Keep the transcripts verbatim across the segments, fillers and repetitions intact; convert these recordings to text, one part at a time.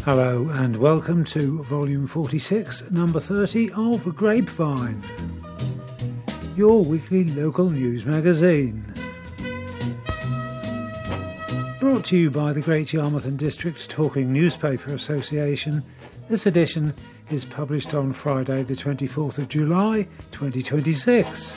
Hello and welcome to volume forty-six, number thirty of Grapevine, your weekly local news magazine. Brought to you by the Great Yarmouth and District Talking Newspaper Association, this edition is published on Friday the twenty-fourth of July twenty twenty-six.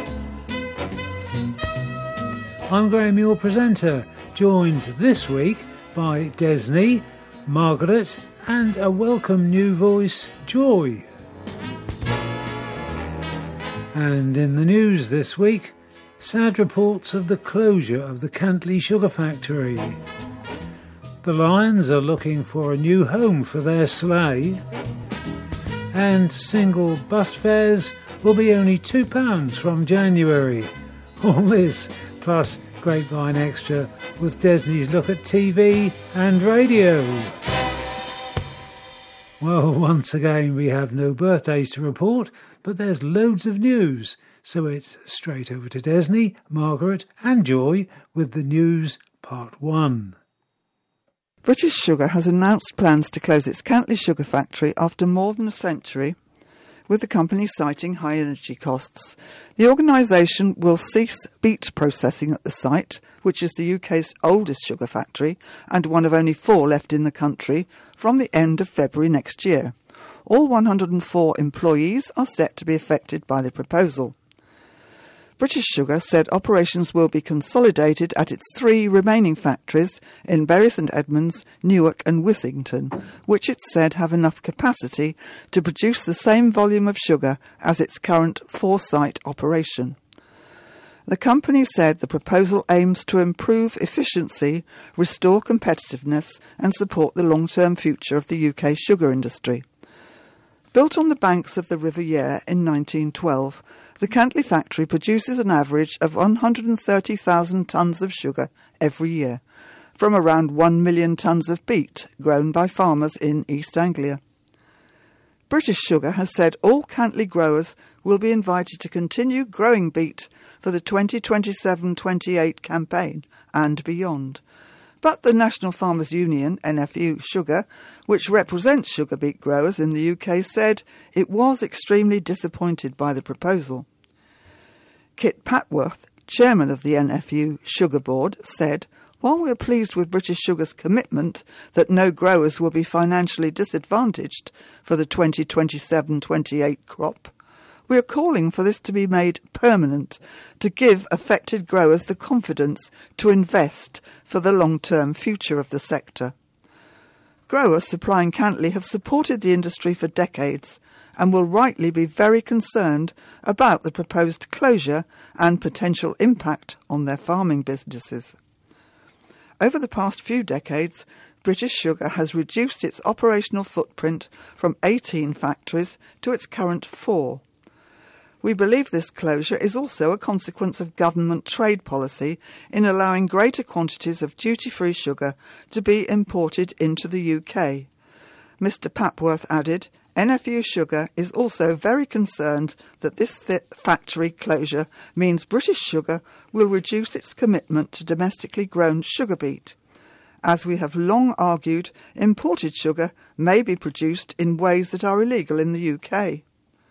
I'm Graham, your presenter, joined this week by Desney, Margaret and a welcome new voice, Joy. And in the news this week, sad reports of the closure of the Cantley Sugar Factory. The Lions are looking for a new home for their sleigh. And single bus fares will be only two pounds from January. All this plus Grapevine Extra with Desney's look at T V and radio. Well, once again we have no birthdays to report, but there's loads of news. So it's straight over to Desney, Margaret and Joy with the news part one. British Sugar has announced plans to close its Cantley Sugar Factory after more than a century, with the company citing high energy costs. The organisation will cease beet processing at the site, which is the U K's oldest sugar factory and one of only four left in the country, from the end of February next year. All one hundred and four employees are set to be affected by the proposal. British Sugar said operations will be consolidated at its three remaining factories in Bury St Edmunds, Newark and Wissington, which it said have enough capacity to produce the same volume of sugar as its current four-site operation. The company said the proposal aims to improve efficiency, restore competitiveness and support the long-term future of the U K sugar industry. Built on the banks of the River Yare in nineteen twelve, the Cantley factory produces an average of one hundred and thirty thousand tonnes of sugar every year, from around one million tonnes of beet grown by farmers in East Anglia. British Sugar has said all Cantley growers will be invited to continue growing beet for the twenty twenty-seven twenty-eight campaign and beyond. But the National Farmers Union, N F U Sugar, which represents sugar beet growers in the U K, said it was extremely disappointed by the proposal. Kit Patworth, chairman of the N F U Sugar Board, said, "While we are pleased with British Sugar's commitment that no growers will be financially disadvantaged for the twenty twenty-seven twenty-eight crop, we are calling for this to be made permanent to give affected growers the confidence to invest for the long-term future of the sector." Growers supplying Cantley have supported the industry for decades and will rightly be very concerned about the proposed closure and potential impact on their farming businesses. Over the past few decades, British Sugar has reduced its operational footprint from eighteen factories to its current four. We believe this closure is also a consequence of government trade policy in allowing greater quantities of duty-free sugar to be imported into the U K. Mister Papworth added, N F U Sugar is also very concerned that this th- factory closure means British Sugar will reduce its commitment to domestically grown sugar beet. As we have long argued, imported sugar may be produced in ways that are illegal in the U K.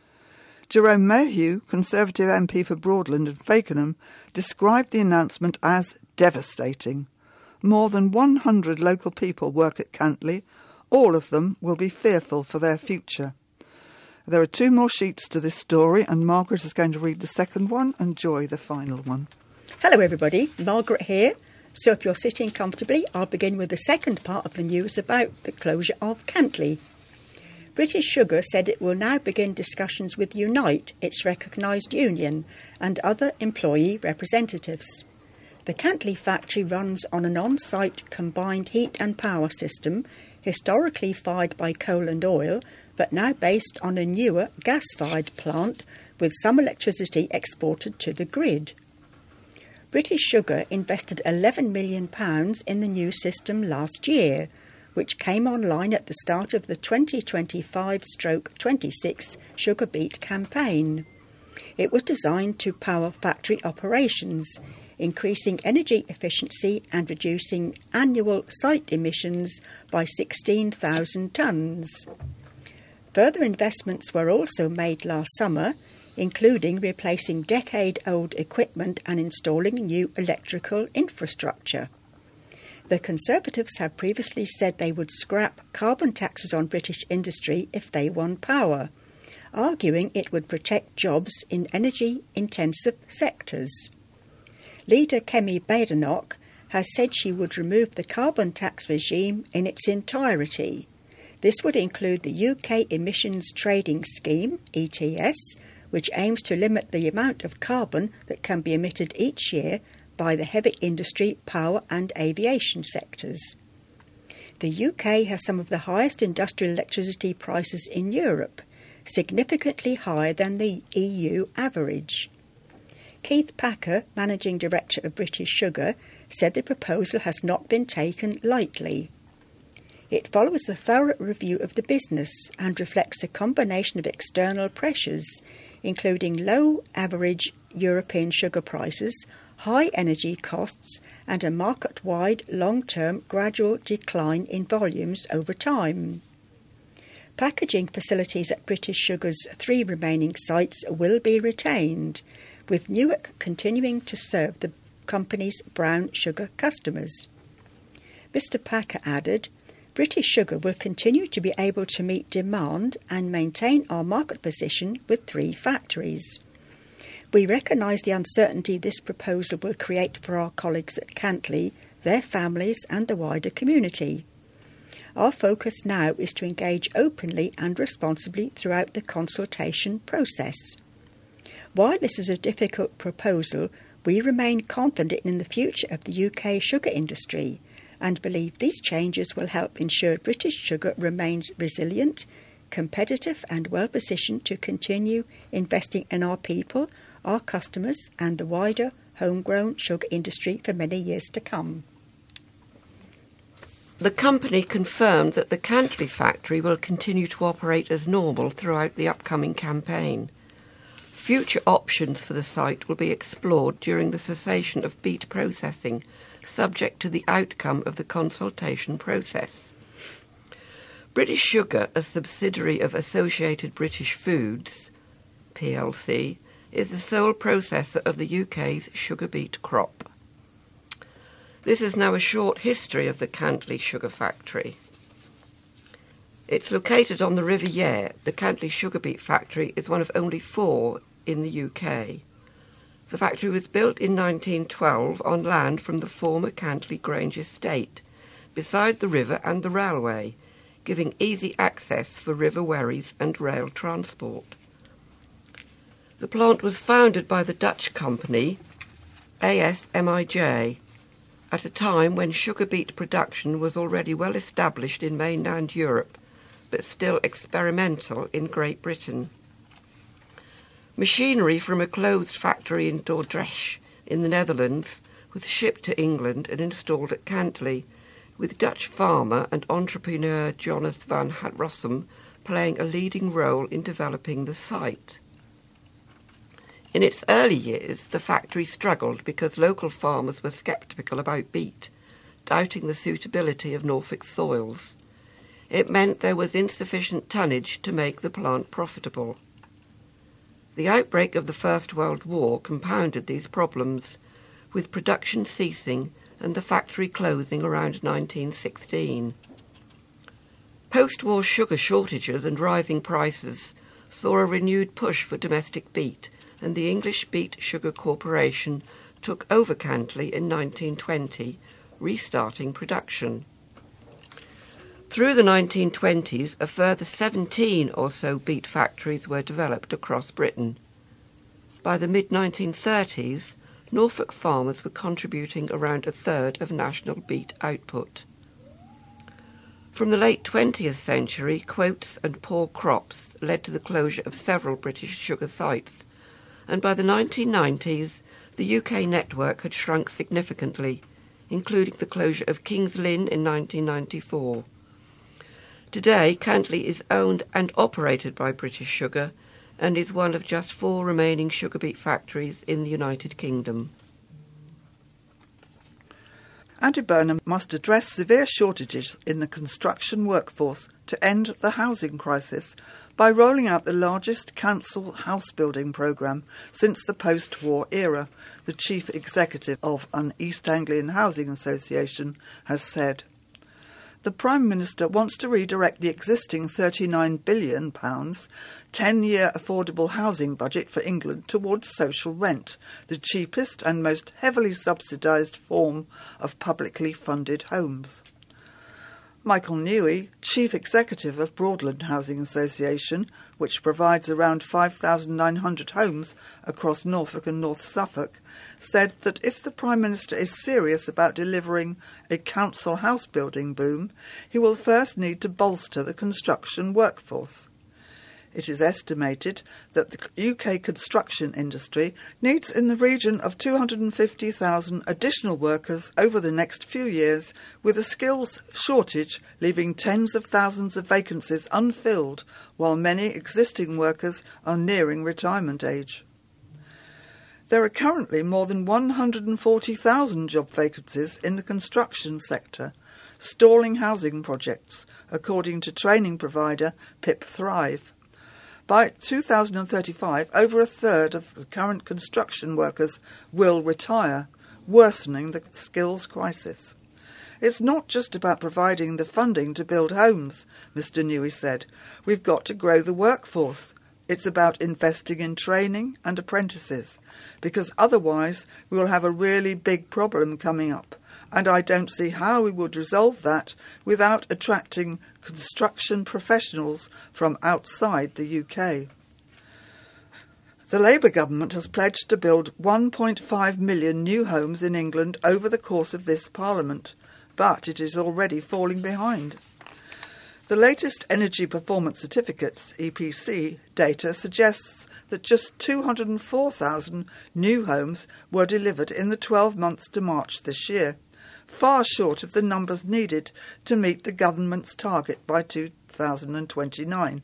Jerome Mayhew, Conservative M P for Broadland and Fakenham, described the announcement as devastating. More than one hundred local people work at Cantley. All of them will be fearful for their future. There are two more sheets to this story, and Margaret is going to read the second one and Joy the final one. Hello everybody, Margaret here. So if you're sitting comfortably, I'll begin with the second part of the news about the closure of Cantley. British Sugar said it will now begin discussions with Unite, its recognised union, and other employee representatives. The Cantley factory runs on an on-site combined heat and power system, historically fired by coal and oil, but now based on a newer gas-fired plant with some electricity exported to the grid. British Sugar invested eleven million pounds in the new system last year, which came online at the start of the twenty twenty-five twenty-six sugar beet campaign. It was designed to power factory operations, increasing energy efficiency and reducing annual site emissions by sixteen thousand tonnes. Further investments were also made last summer, including replacing decade-old equipment and installing new electrical infrastructure. The Conservatives have previously said they would scrap carbon taxes on British industry if they won power, arguing it would protect jobs in energy-intensive sectors. Leader Kemi Badenoch has said she would remove the carbon tax regime in its entirety. This would include the U K Emissions Trading Scheme, E T S, which aims to limit the amount of carbon that can be emitted each year by the heavy industry, power and aviation sectors. The U K has some of the highest industrial electricity prices in Europe, significantly higher than the E U average. Keith Packer, Managing Director of British Sugar, said the proposal has not been taken lightly. It follows a thorough review of the business and reflects a combination of external pressures, including low average European sugar prices, high energy costs, and a market-wide long-term gradual decline in volumes over time. Packaging facilities at British Sugar's three remaining sites will be retained, with Newark continuing to serve the company's brown sugar customers. Mister Packer added, British Sugar will continue to be able to meet demand and maintain our market position with three factories. We recognise the uncertainty this proposal will create for our colleagues at Cantley, their families and the wider community. Our focus now is to engage openly and responsibly throughout the consultation process. While this is a difficult proposal, we remain confident in the future of the U K sugar industry and believe these changes will help ensure British Sugar remains resilient, competitive and well-positioned to continue investing in our people, our customers and the wider homegrown sugar industry for many years to come. The company confirmed that the Cantley factory will continue to operate as normal throughout the upcoming campaign. Future options for the site will be explored during the cessation of beet processing, subject to the outcome of the consultation process. British Sugar, a subsidiary of Associated British Foods, P L C, is the sole processor of the U K's sugar beet crop. This is now a short history of the Cantley Sugar Factory. It's located on the River Yare. The Cantley Sugar Beet Factory is one of only four in the U K. The factory was built in nineteen twelve on land from the former Cantley Grange estate, beside the river and the railway, giving easy access for river wherries and rail transport. The plant was founded by the Dutch company A S M I J at a time when sugar beet production was already well established in mainland Europe, but still experimental in Great Britain. Machinery from a closed factory in Dordrecht in the Netherlands was shipped to England and installed at Cantley, with Dutch farmer and entrepreneur Jonas van Rossum playing a leading role in developing the site. In its early years, the factory struggled because local farmers were sceptical about beet, doubting the suitability of Norfolk soils. It meant there was insufficient tonnage to make the plant profitable. The outbreak of the First World War compounded these problems, with production ceasing and the factory closing around nineteen sixteen. Post-war sugar shortages and rising prices saw a renewed push for domestic beet, and the English Beet Sugar Corporation took over Cantley in nineteen twenty, restarting production. Through the nineteen twenties, a further seventeen or so beet factories were developed across Britain. By the mid nineteen thirties, Norfolk farmers were contributing around a third of national beet output. From the late twentieth century, quotas and poor crops led to the closure of several British sugar sites, and by the nineteen nineties, the U K network had shrunk significantly, including the closure of King's Lynn in nineteen ninety-four. Today, Cantley is owned and operated by British Sugar and is one of just four remaining sugar beet factories in the United Kingdom. Andy Burnham must address severe shortages in the construction workforce to end the housing crisis by rolling out the largest council house building programme since the post-war era, the chief executive of an East Anglian housing association has said. The Prime Minister wants to redirect the existing thirty-nine billion pounds ten-year affordable housing budget for England towards social rent, the cheapest and most heavily subsidised form of publicly funded homes. Michael Newey, Chief Executive of Broadland Housing Association, which provides around five thousand nine hundred homes across Norfolk and North Suffolk, said that if the Prime Minister is serious about delivering a council house building boom, he will first need to bolster the construction workforce. It is estimated that the U K construction industry needs in the region of two hundred fifty thousand additional workers over the next few years, with a skills shortage leaving tens of thousands of vacancies unfilled, while many existing workers are nearing retirement age. There are currently more than one hundred forty thousand job vacancies in the construction sector, stalling housing projects, according to training provider Pip Thrive. By two thousand thirty-five, over a third of the current construction workers will retire, worsening the skills crisis. It's not just about providing the funding to build homes, Mr Newey said. We've got to grow the workforce. It's about investing in training and apprentices, because otherwise we will have a really big problem coming up, and I don't see how we would resolve that without attracting construction professionals from outside the U K. The Labour government has pledged to build one point five million new homes in England over the course of this Parliament, but it is already falling behind. The latest Energy Performance Certificates, E P C, data suggests that just two hundred four thousand new homes were delivered in the twelve months to March this year, far short of the numbers needed to meet the government's target by two thousand twenty-nine.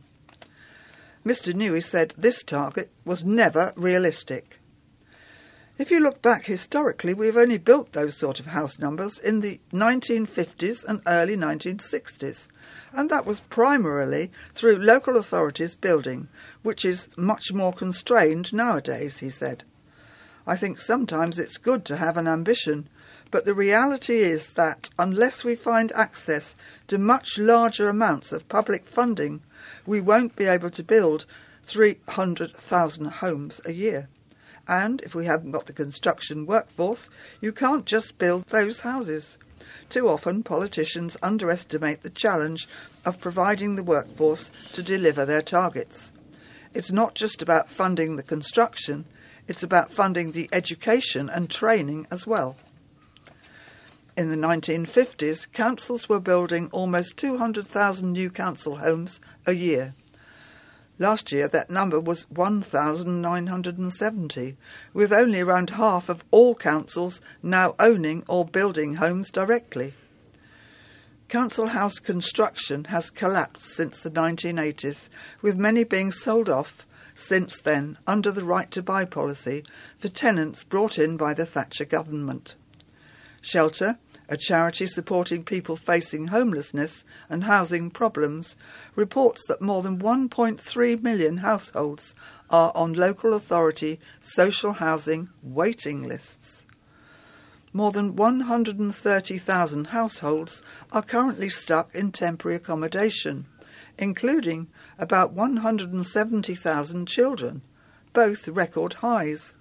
Mr Newey said this target was never realistic. If you look back historically, we've only built those sort of house numbers in the nineteen fifties and early nineteen sixties, and that was primarily through local authorities building, which is much more constrained nowadays, he said. I think sometimes it's good to have an ambition, but the reality is that unless we find access to much larger amounts of public funding, we won't be able to build three hundred thousand homes a year. And if we haven't got the construction workforce, you can't just build those houses. Too often, politicians underestimate the challenge of providing the workforce to deliver their targets. It's not just about funding the construction, it's about funding the education and training as well. In the nineteen fifties, councils were building almost two hundred thousand new council homes a year. Last year that number was one thousand nine hundred seventy, with only around half of all councils now owning or building homes directly. Council house construction has collapsed since the nineteen eighties, with many being sold off since then under the right to buy policy for tenants brought in by the Thatcher government. Shelter, a charity supporting people facing homelessness and housing problems, reports that more than one point three million households are on local authority social housing waiting lists. More than one hundred thirty thousand households are currently stuck in temporary accommodation, including about one hundred seventy thousand children, both record highs.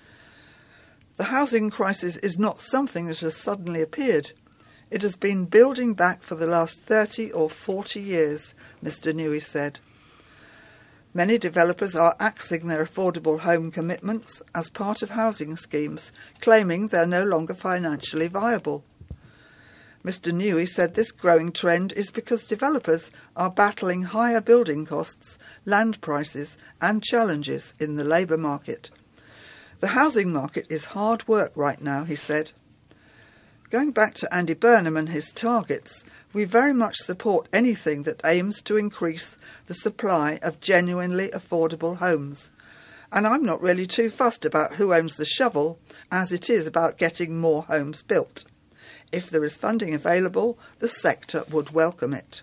The housing crisis is not something that has suddenly appeared. It has been building back for the last thirty or forty years, Mr Newey said. Many developers are axing their affordable home commitments as part of housing schemes, claiming they're no longer financially viable. Mr Newey said this growing trend is because developers are battling higher building costs, land prices and challenges in the labour market. The housing market is hard work right now, he said. Going back to Andy Burnham and his targets, we very much support anything that aims to increase the supply of genuinely affordable homes. And I'm not really too fussed about who owns the shovel, as it is about getting more homes built. If there is funding available, the sector would welcome it.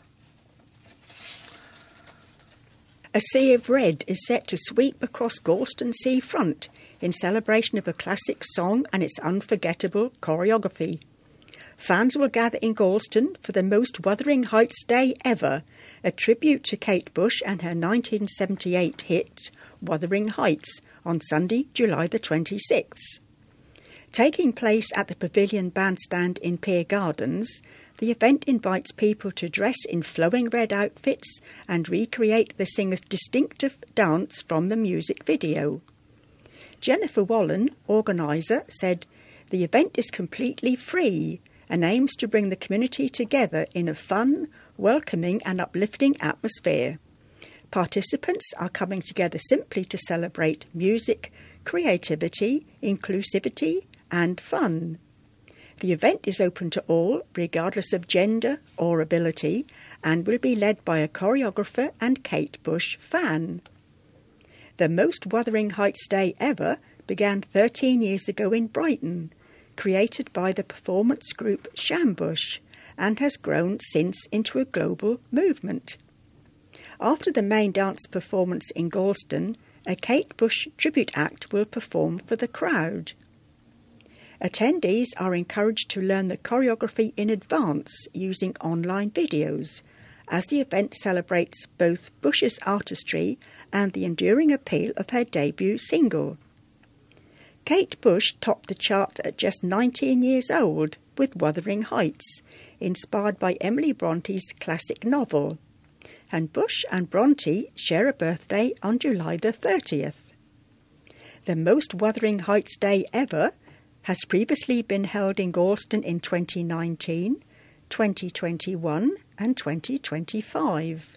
A sea of red is set to sweep across Gorleston seafront in celebration of a classic song and its unforgettable choreography. Fans will gather in Gorleston for the most Wuthering Heights Day ever, a tribute to Kate Bush and her nineteen seventy-eight hit Wuthering Heights on Sunday, July the twenty-sixth. Taking place at the Pavilion Bandstand in Pier Gardens, the event invites people to dress in flowing red outfits and recreate the singer's distinctive dance from the music video. Jennifer Wallen, organiser, said, "The event is completely free and aims to bring the community together in a fun, welcoming and uplifting atmosphere. Participants are coming together simply to celebrate music, creativity, inclusivity and fun. The event is open to all, regardless of gender or ability, and will be led by a choreographer and Kate Bush fan." The most Wuthering Heights Day ever began thirteen years ago in Brighton, created by the performance group Shambush, and has grown since into a global movement. After the main dance performance in Gorleston, a Kate Bush tribute act will perform for the crowd. Attendees are encouraged to learn the choreography in advance using online videos, as the event celebrates both Bush's artistry and the enduring appeal of her debut single. Kate Bush topped the chart at just nineteen years old with Wuthering Heights, inspired by Emily Bronte's classic novel. And Bush and Bronte share a birthday on July the thirtieth. The most Wuthering Heights Day ever has previously been held in Gorleston in twenty nineteen, twenty twenty-one and twenty twenty-five.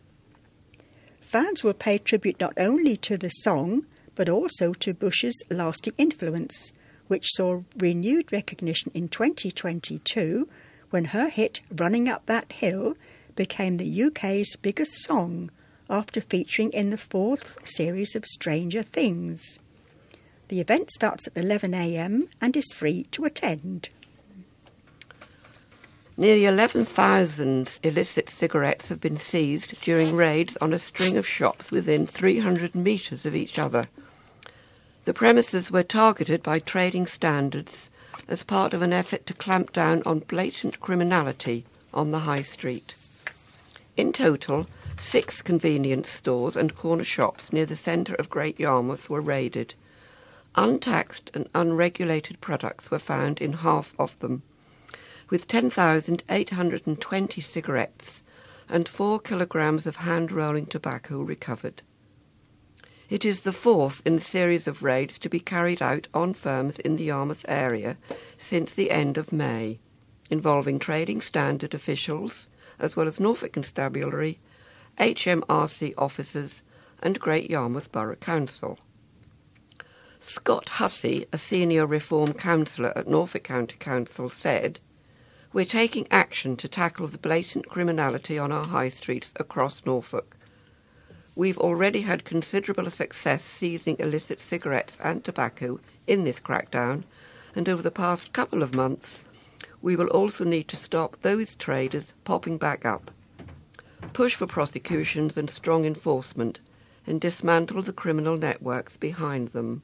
Fans will pay tribute not only to the song, but also to Bush's lasting influence, which saw renewed recognition in twenty twenty-two when her hit Running Up That Hill became the U K's biggest song after featuring in the fourth series of Stranger Things. The event starts at eleven a m and is free to attend. Nearly eleven thousand illicit cigarettes have been seized during raids on a string of shops within three hundred metres of each other. The premises were targeted by trading standards as part of an effort to clamp down on blatant criminality on the high street. In total, six convenience stores and corner shops near the centre of Great Yarmouth were raided. Untaxed and unregulated products were found in half of them, with ten thousand eight hundred twenty cigarettes and four kilograms of hand-rolling tobacco recovered. It is the fourth in a series of raids to be carried out on firms in the Yarmouth area since the end of May, involving trading standard officials as well as Norfolk Constabulary, H M R C officers and Great Yarmouth Borough Council. Scott Hussey, a senior Reform councillor at Norfolk County Council, said, "We're taking action to tackle the blatant criminality on our high streets across Norfolk. We've already had considerable success seizing illicit cigarettes and tobacco in this crackdown, and over the past couple of months, we will also need to stop those traders popping back up, push for prosecutions and strong enforcement, and dismantle the criminal networks behind them."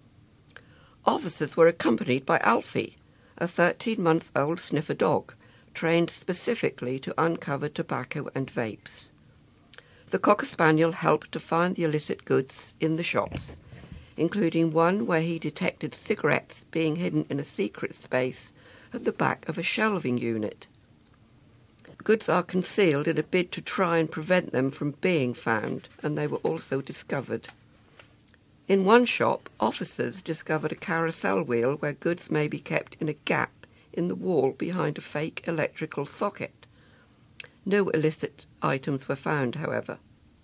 Officers were accompanied by Alfie, a thirteen-month-old sniffer dog, trained specifically to uncover tobacco and vapes. The Cocker Spaniel helped to find the illicit goods in the shops, including one where he detected cigarettes being hidden in a secret space at the back of a shelving unit. Goods are concealed in a bid to try and prevent them from being found, and they were also discovered. In one shop, officers discovered a carousel wheel where goods may be kept in a gap in the wall behind a fake electrical socket. No illicit items were found, however.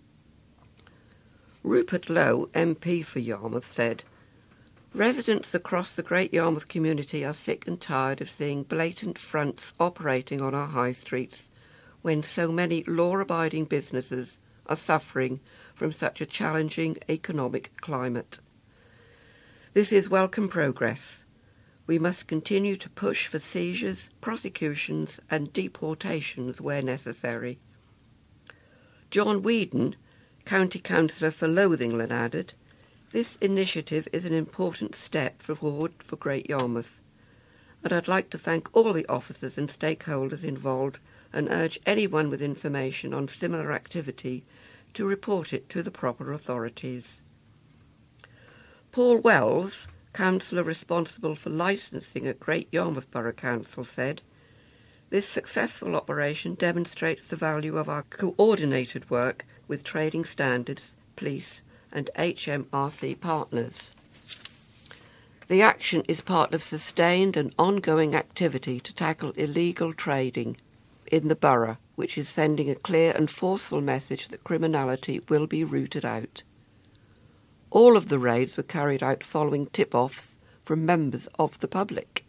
Rupert Lowe, M P for Yarmouth, said, "Residents across the Great Yarmouth community are sick and tired of seeing blatant fronts operating on our high streets when so many law-abiding businesses are suffering from such a challenging economic climate. This is welcome progress. We must continue to push for seizures, prosecutions and deportations where necessary. John Whedon, County Councillor for Lothingland, added, "This initiative is an important step forward for Great Yarmouth, and I'd like to thank all the officers and stakeholders involved and urge anyone with information on similar activity to report it to the proper authorities." Paul Wells, councillor responsible for licensing at Great Yarmouth Borough Council, said, "This successful operation demonstrates the value of our coordinated work with trading standards, police and H M R C partners. The action is part of sustained and ongoing activity to tackle illegal trading in the borough, which is sending a clear and forceful message that criminality will be rooted out. All of the raids were carried out following tip-offs from members of the public.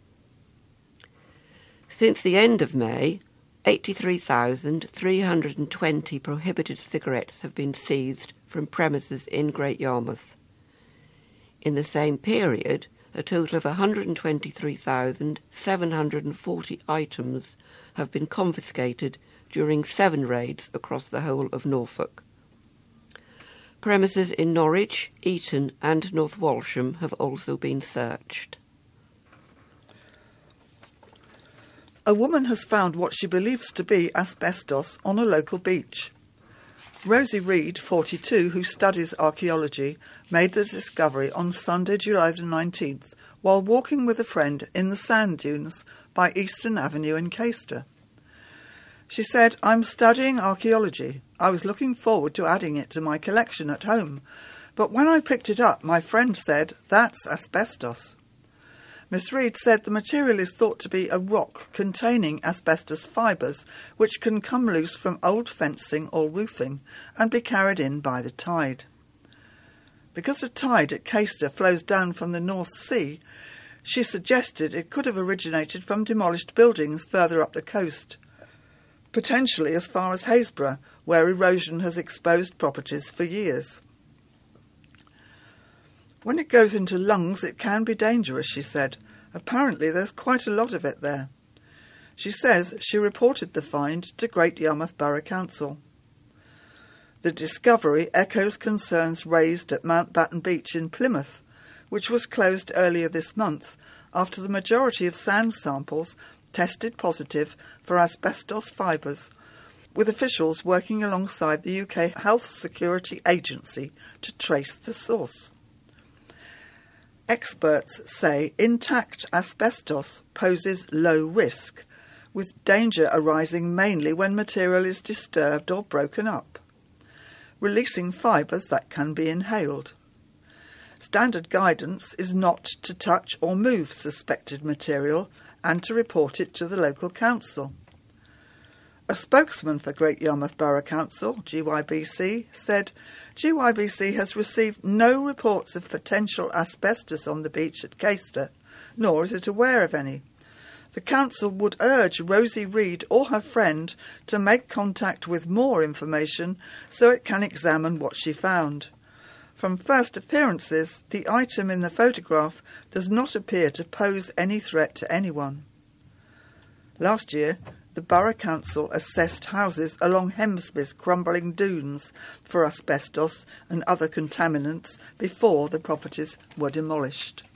Since the end of May, eighty-three thousand three hundred twenty prohibited cigarettes have been seized from premises in Great Yarmouth. In the same period, a total of one hundred twenty-three thousand seven hundred forty items have been confiscated during seven raids across the whole of Norfolk. Premises in Norwich, Eton and North Walsham have also been searched. A woman has found what she believes to be asbestos on a local beach. Rosie Reed, forty-two, who studies archaeology, made the discovery on Sunday, July the nineteenth, while walking with a friend in the sand dunes by Eastern Avenue in Caister. She said, "I'm studying archaeology. I was looking forward to adding it to my collection at home, but when I picked it up, my friend said, 'That's asbestos.'" Miss Reed said the material is thought to be a rock containing asbestos fibres, which can come loose from old fencing or roofing and be carried in by the tide. Because the tide at Caister flows down from the North Sea, she suggested it could have originated from demolished buildings further up the coast, potentially as far as Haysborough, where erosion has exposed properties for years. When it goes into lungs, it can be dangerous, she said. Apparently there's quite a lot of it there. She says she reported the find to Great Yarmouth Borough Council. The discovery echoes concerns raised at Mountbatten Beach in Plymouth, which was closed earlier this month after the majority of sand samples tested positive for asbestos fibres, with officials working alongside the U K Health Security Agency to trace the source. Experts say intact asbestos poses low risk, with danger arising mainly when material is disturbed or broken up, releasing fibres that can be inhaled. Standard guidance is not to touch or move suspected material and to report it to the local council. A spokesman for Great Yarmouth Borough Council, G Y B C, said G Y B C has received no reports of potential asbestos on the beach at Caister, nor is it aware of any. The council would urge Rosie Reed or her friend to make contact with more information so it can examine what she found. From first appearances, the item in the photograph does not appear to pose any threat to anyone. Last year, the Borough Council assessed houses along Hemsby's crumbling dunes for asbestos and other contaminants before the properties were demolished.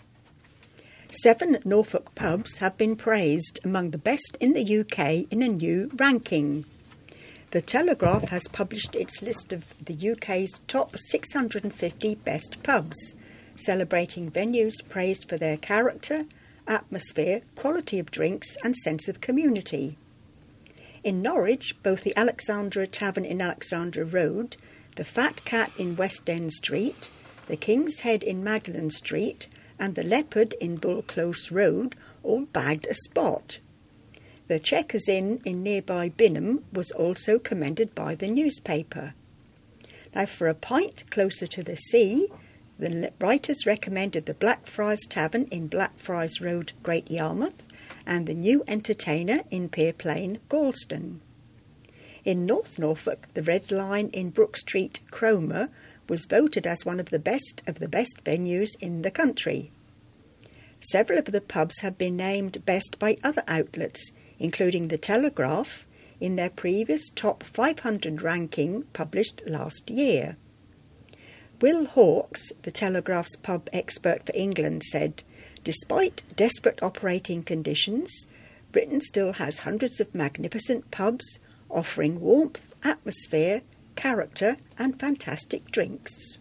Seven Norfolk pubs have been praised among the best in the U K in a new ranking. The Telegraph has published its list of the U K's top six hundred fifty best pubs, celebrating venues praised for their character, atmosphere, quality of drinks and sense of community. In Norwich, both the Alexandra Tavern in Alexandra Road, the Fat Cat in West End Street, the King's Head in Magdalen Street and the Leopard in Bull Close Road all bagged a spot. The Checkers Inn in nearby Binham was also commended by the newspaper. Now, for a pint closer to the sea, the writers recommended the Blackfriars Tavern in Blackfriars Road, Great Yarmouth, and the New Entertainer in Pier Plain, Galston. In North Norfolk, the Red Lion in Brook Street, Cromer, was voted as one of the best of the best venues in the country. Several of the pubs have been named best by other outlets, including The Telegraph, in their previous top five hundred ranking published last year. Will Hawkes, The Telegraph's pub expert for England, said, "Despite desperate operating conditions, Britain still has hundreds of magnificent pubs offering warmth, atmosphere, character and fantastic drinks."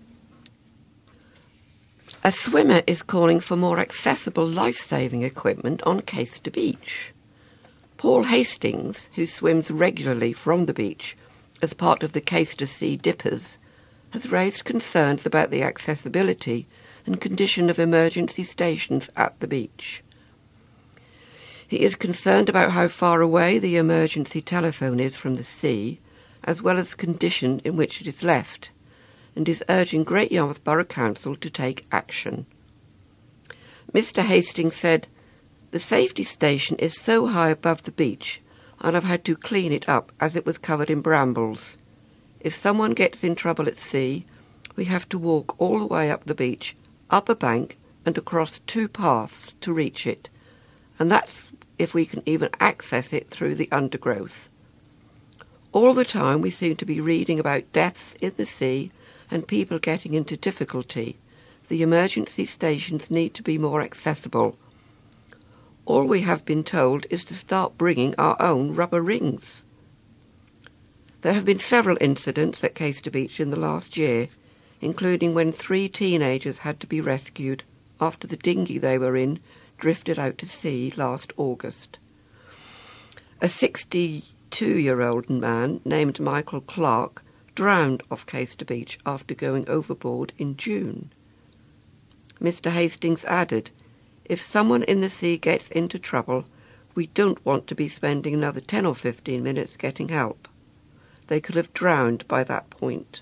A swimmer is calling for more accessible life-saving equipment on Caister Beach. Paul Hastings, who swims regularly from the beach as part of the Caister Sea Dippers, has raised concerns about the accessibility and condition of emergency stations at the beach. He is concerned about how far away the emergency telephone is from the sea, as well as the condition in which it is left, and is urging Great Yarmouth Borough Council to take action. Mister Hastings said, "The safety station is so high above the beach, and I've had to clean it up as it was covered in brambles. If someone gets in trouble at sea, we have to walk all the way up the beach, up a bank and across two paths to reach it, and that's if we can even access it through the undergrowth. All the time we seem to be reading about deaths in the sea and people getting into difficulty. The emergency stations need to be more accessible. All we have been told is to start bringing our own rubber rings." There have been several incidents at Caister Beach in the last year, including when three teenagers had to be rescued after the dinghy they were in drifted out to sea last August. A sixty-two-year-old man named Michael Clark drowned off Caister Beach after going overboard in June. Mister Hastings added, "If someone in the sea gets into trouble, we don't want to be spending another ten or fifteen minutes getting help. They could have drowned by that point."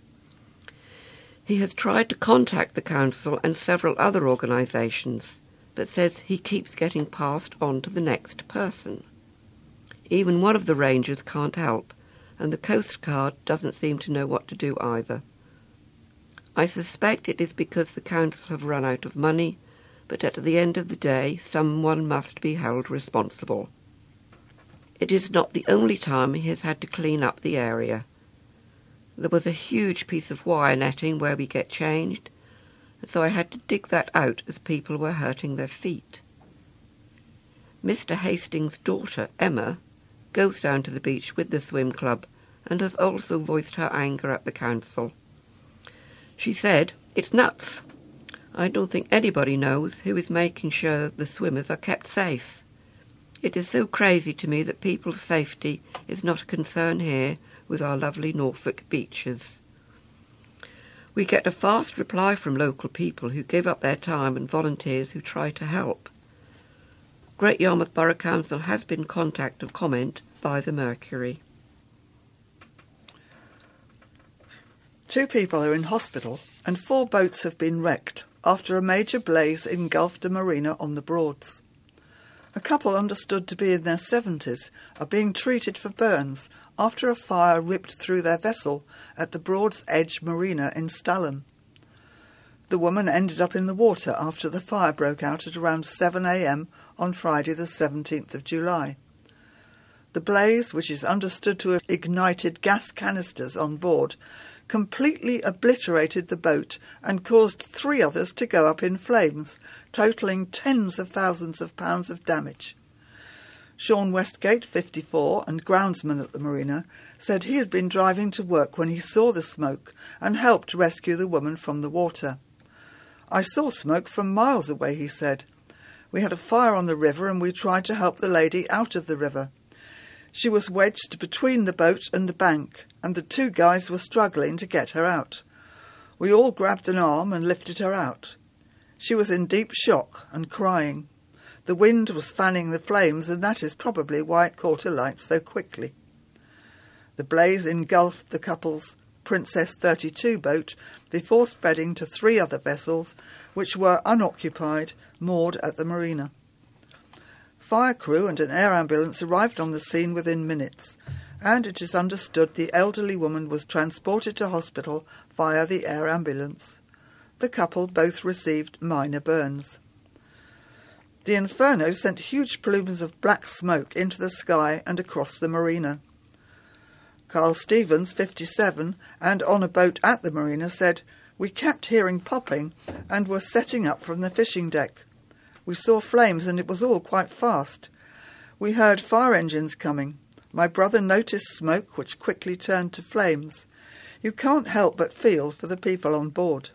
He has tried to contact the council and several other organisations, but says he keeps getting passed on to the next person. Even one of the rangers can't help, and the Coast Guard doesn't seem to know what to do either. I suspect it is because the council have run out of money, but at the end of the day, someone must be held responsible. It is not the only time he has had to clean up the area. There was a huge piece of wire netting where we get changed, and so I had to dig that out as people were hurting their feet. Mister Hastings' daughter, Emma, goes down to the beach with the swim club and has also voiced her anger at the council. She said, "It's nuts. I don't think anybody knows who is making sure the swimmers are kept safe. It is so crazy to me that people's safety is not a concern here with our lovely Norfolk beaches." We get a fast reply from local people who give up their time and volunteers who try to help. Great Yarmouth Borough Council has been contacted of comment by the Mercury. Two people are in hospital and four boats have been wrecked after a major blaze engulfed a marina on the Broads. A couple understood to be in their seventies are being treated for burns after a fire ripped through their vessel at the Broads Edge Marina in Stalham. The woman ended up in the water after the fire broke out at around seven a.m. on Friday the seventeenth of July. The blaze, which is understood to have ignited gas canisters on board, completely obliterated the boat and caused three others to go up in flames, totalling tens of thousands of pounds of damage. Sean Westgate, fifty-four, and groundsman at the marina, said he had been driving to work when he saw the smoke and helped rescue the woman from the water. "I saw smoke from miles away," he said. "We had a fire on the river and we tried to help the lady out of the river. She was wedged between the boat and the bank, and the two guys were struggling to get her out. We all grabbed an arm and lifted her out. She was in deep shock and crying. The wind was fanning the flames, and that is probably why it caught alight so quickly." The blaze engulfed the couple's Princess thirty-two boat before spreading to three other vessels which were unoccupied, moored at the marina. Fire crew and an air ambulance arrived on the scene within minutes, and it is understood the elderly woman was transported to hospital via the air ambulance. The couple both received minor burns. The inferno sent huge plumes of black smoke into the sky and across the marina. Carl Stevens, fifty-seven, and on a boat at the marina, said, "We kept hearing popping and were setting up from the fishing deck. We saw flames and it was all quite fast. We heard fire engines coming. My brother noticed smoke which quickly turned to flames. You can't help but feel for the people on board."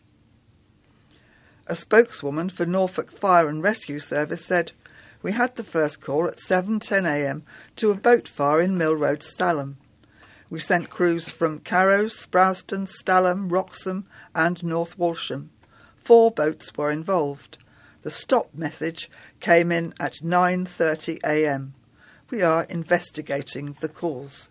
A spokeswoman for Norfolk Fire and Rescue Service said, "We had the first call at seven ten a m to a boat fire in Mill Road, Stalham. We sent crews from Carrow, Sprowston, Stalham, Wroxham and North Walsham. Four boats were involved. The stop message came in at nine thirty a m. We are investigating the cause."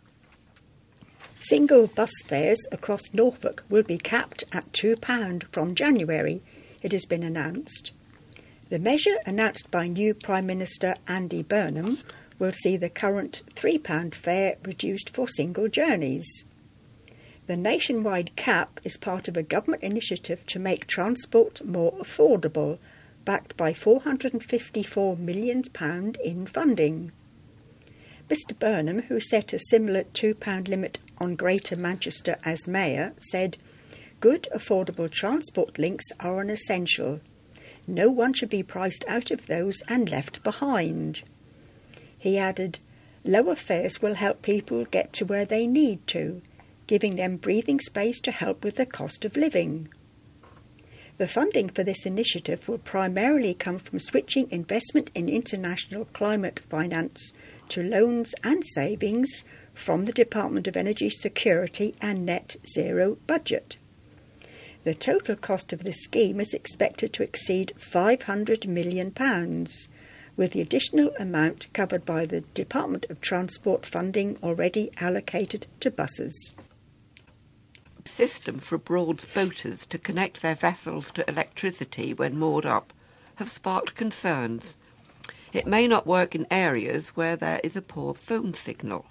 Single bus fares across Norfolk will be capped at two pounds from January, it has been announced. The measure, announced by new Prime Minister Andy Burnham, will see the current three pounds fare reduced for single journeys. The nationwide cap is part of a government initiative to make transport more affordable, backed by four hundred fifty-four million pounds in funding. Mister Burnham, who set a similar two pounds limit on Greater Manchester as Mayor, said, "Good, affordable transport links are an essential. No one should be priced out of those and left behind." He added, "Lower fares will help people get to where they need to, giving them breathing space to help with the cost of living." The funding for this initiative will primarily come from switching investment in international climate finance to loans and savings from the Department of Energy Security and Net Zero budget. The total cost of the scheme is expected to exceed five hundred million pounds, with the additional amount covered by the Department of Transport funding already allocated to buses. System for Broad's boaters to connect their vessels to electricity when moored up have sparked concerns. It may not work in areas where there is a poor phone signal.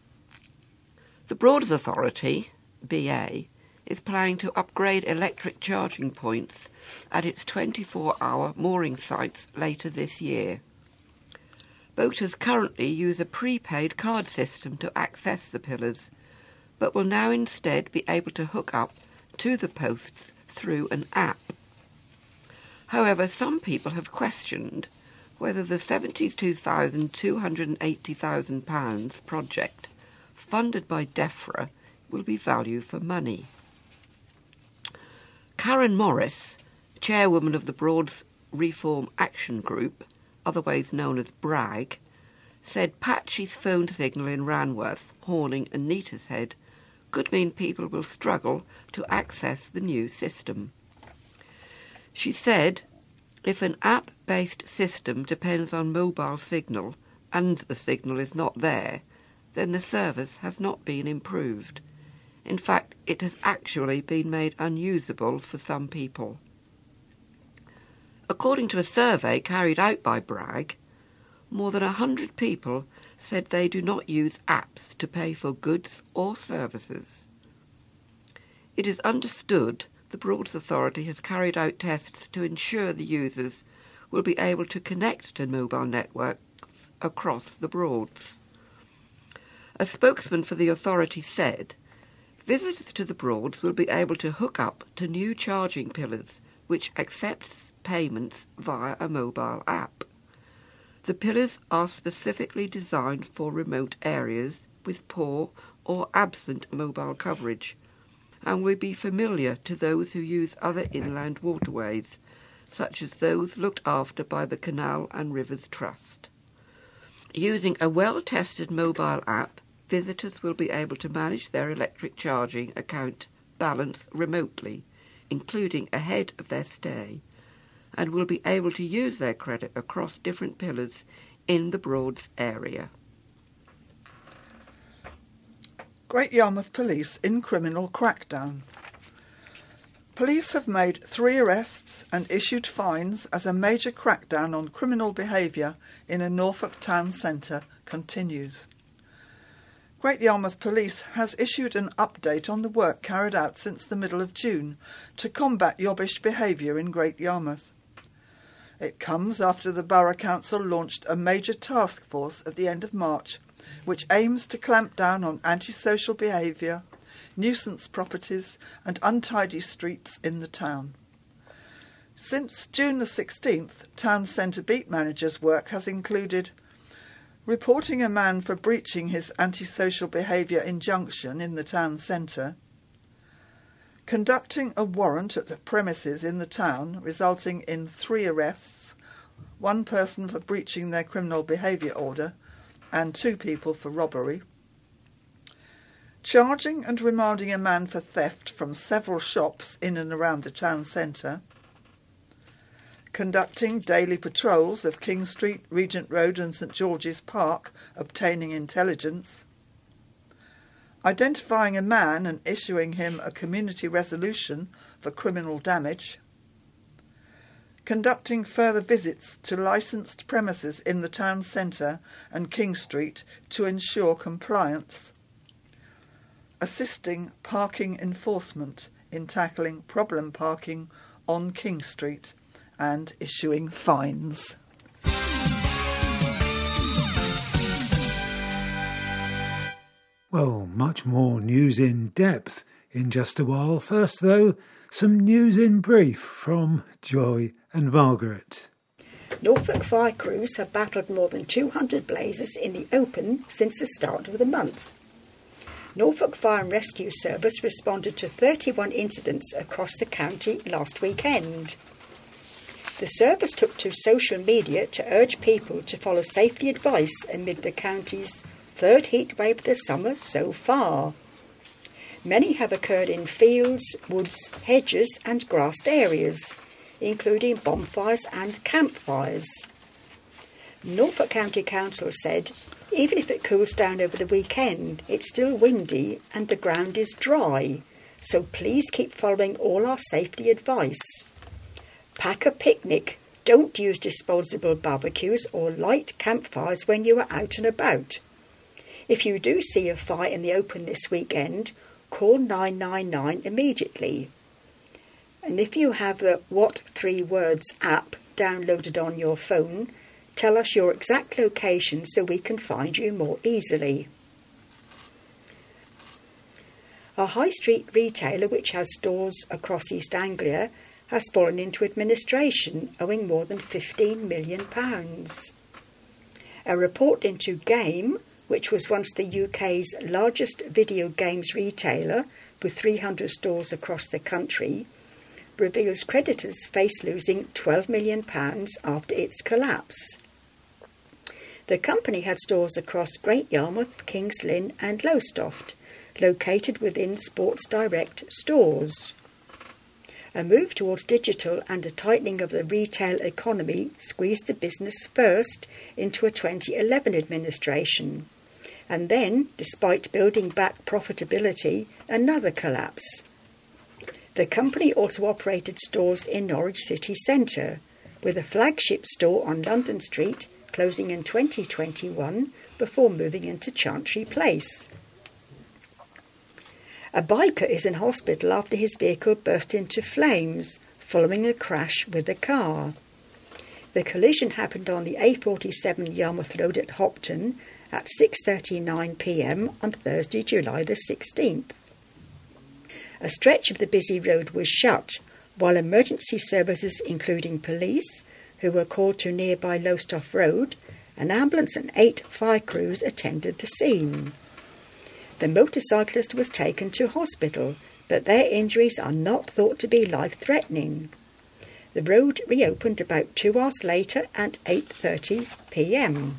The Broads Authority, B A, is planning to upgrade electric charging points at its twenty-four hour mooring sites later this year. Boaters currently use a prepaid card system to access the pillars, but will now instead be able to hook up to the posts through an app. However, some people have questioned whether the seventy-two thousand two hundred eighty pounds project, funded by DEFRA, will be value for money. Karen Morris, chairwoman of the Broads Reform Action Group, otherwise known as BRAG, said Patchy's phone signal in Ranworth, Horning and Neatishead could mean people will struggle to access the new system. She said, "If an app-based system depends on mobile signal and the signal is not there, then the service has not been improved. In fact, it has actually been made unusable for some people." According to a survey carried out by BRAG, more than one hundred people said they do not use apps to pay for goods or services. It is understood the Broads Authority has carried out tests to ensure the users will be able to connect to mobile networks across the Broads. A spokesman for the authority said, "Visitors to the Broads will be able to hook up to new charging pillars which accepts payments via a mobile app. The pillars are specifically designed for remote areas with poor or absent mobile coverage and will be familiar to those who use other inland waterways, such as those looked after by the Canal and Rivers Trust. Using a well-tested mobile app, visitors will be able to manage their electric charging account balance remotely, including ahead of their stay, and will be able to use their credit across different pillars in the Broads area." Great Yarmouth Police in criminal crackdown. Police have made three arrests and issued fines as a major crackdown on criminal behaviour in a Norfolk town centre continues. Great Yarmouth Police has issued an update on the work carried out since the middle of June to combat yobbish behaviour in Great Yarmouth. It comes after the Borough Council launched a major task force at the end of March, which aims to clamp down on antisocial behaviour, nuisance properties and untidy streets in the town. Since June the sixteenth, town centre beat managers' work has included reporting a man for breaching his antisocial behaviour injunction in the town centre, conducting a warrant at the premises in the town, resulting in three arrests, one person for breaching their criminal behaviour order and two people for robbery, charging and remanding a man for theft from several shops in and around the town centre, conducting daily patrols of King Street, Regent Road and St George's Park, obtaining intelligence, identifying a man and issuing him a community resolution for criminal damage, conducting further visits to licensed premises in the town centre and King Street to ensure compliance, assisting parking enforcement in tackling problem parking on King Street and issuing fines. Well, much more news in depth in just a while. First, though, some news in brief from Joy and Margaret. Norfolk fire crews have battled more than two hundred blazes in the open since the start of the month. Norfolk Fire and Rescue Service responded to thirty-one incidents across the county last weekend. The service took to social media to urge people to follow safety advice amid the county's third heat wave of the summer so far. Many have occurred in fields, woods, hedges and grassed areas, including bonfires and campfires. Norfolk County Council said, even if it cools down over the weekend, it's still windy and the ground is dry, so please keep following all our safety advice. Pack a picnic, don't use disposable barbecues or light campfires when you are out and about. If you do see a fire in the open this weekend, call nine nine nine immediately. And if you have the What Three Words app downloaded on your phone, tell us your exact location so we can find you more easily. A high street retailer which has stores across East Anglia has fallen into administration, owing more than fifteen million pounds. A report into Game, which was once the U K's largest video games retailer with three hundred stores across the country, reveals creditors face losing twelve million pounds after its collapse. The company had stores across Great Yarmouth, Kings Lynn and Lowestoft, located within Sports Direct stores. A move towards digital and a tightening of the retail economy squeezed the business first into a twenty eleven administration, and then, despite building back profitability, another collapse. The company also operated stores in Norwich city centre, with a flagship store on London Street closing in twenty twenty-one before moving into Chantry Place. A biker is in hospital after his vehicle burst into flames following a crash with a car. The collision happened on the A forty-seven Yarmouth Road at Hopton at six thirty-nine p m on Thursday, July the sixteenth. A stretch of the busy road was shut, while emergency services including police, who were called to nearby Lowestoft Road, an ambulance and eight fire crews attended the scene. The motorcyclist was taken to hospital, but their injuries are not thought to be life-threatening. The road reopened about two hours later at eight thirty p m.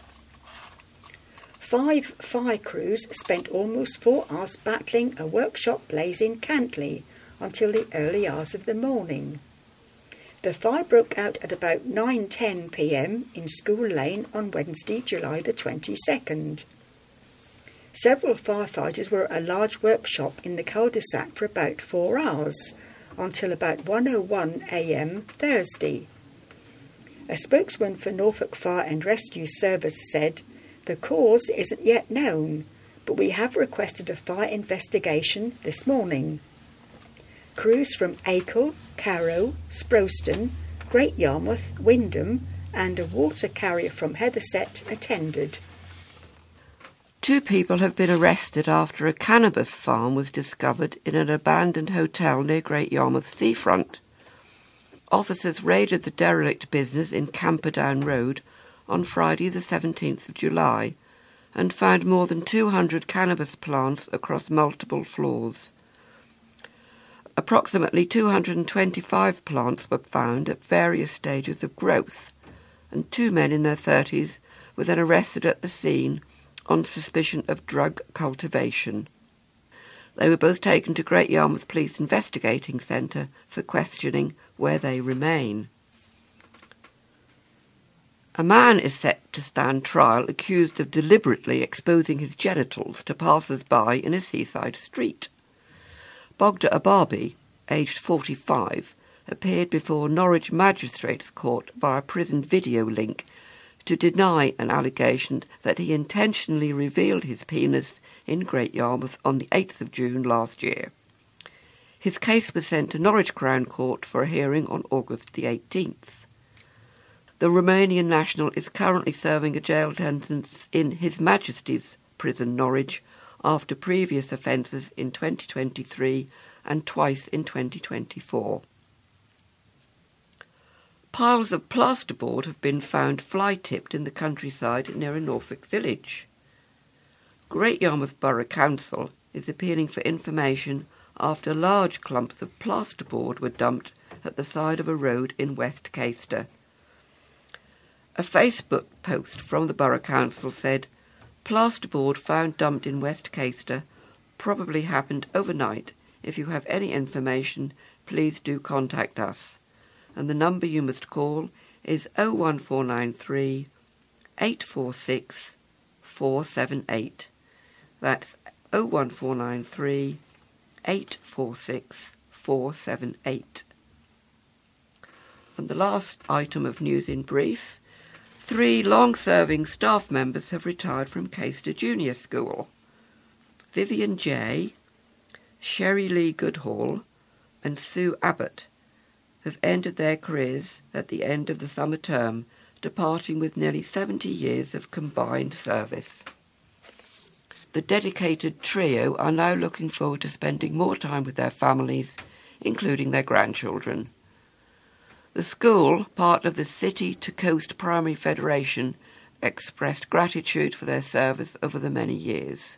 Five fire crews spent almost four hours battling a workshop blaze in Cantley until the early hours of the morning. The fire broke out at about nine ten p m in School Lane on Wednesday, July the twenty-second. Several firefighters were at a large workshop in the cul-de-sac for about four hours, until about one oh one a m Thursday. A spokesman for Norfolk Fire and Rescue Service said, "The cause isn't yet known, but we have requested a fire investigation this morning." Crews from Acle, Carrow, Sproston, Great Yarmouth, Wyndham and a water carrier from Heatherset attended. Two people have been arrested after a cannabis farm was discovered in an abandoned hotel near Great Yarmouth seafront. Officers raided the derelict business in Camperdown Road on Friday the seventeenth of July and found more than two hundred cannabis plants across multiple floors. Approximately two hundred twenty-five plants were found at various stages of growth, and two men in their thirties were then arrested at the scene on suspicion of drug cultivation. They were both taken to Great Yarmouth Police Investigating Centre for questioning, where they remain. A man is set to stand trial accused of deliberately exposing his genitals to passers-by in a seaside street. Bogda Ababi, aged forty-five, appeared before Norwich Magistrates Court via prison video link to deny an allegation that he intentionally revealed his penis in Great Yarmouth on the eighth of June last year. His case was sent to Norwich Crown Court for a hearing on August the eighteenth. The Romanian national is currently serving a jail sentence in His Majesty's Prison Norwich after previous offences in twenty twenty-three and twice in twenty twenty-four. Piles of plasterboard have been found fly-tipped in the countryside near a Norfolk village. Great Yarmouth Borough Council is appealing for information after large clumps of plasterboard were dumped at the side of a road in West Caister. A Facebook post from the Borough Council said, "Plasterboard found dumped in West Caister probably happened overnight. If you have any information, please do contact us. And the number you must call is oh one four nine three, eight four six, four seven eight. That's oh one four nine three, eight four six, four seven eight. And the last item of news in brief, three long-serving staff members have retired from Caister Junior School. Vivian Jay, Sherry Lee Goodhall and Sue Abbott have ended their careers at the end of the summer term, departing with nearly seventy years of combined service. The dedicated trio are now looking forward to spending more time with their families, including their grandchildren. The school, part of the City to Coast Primary Federation, expressed gratitude for their service over the many years.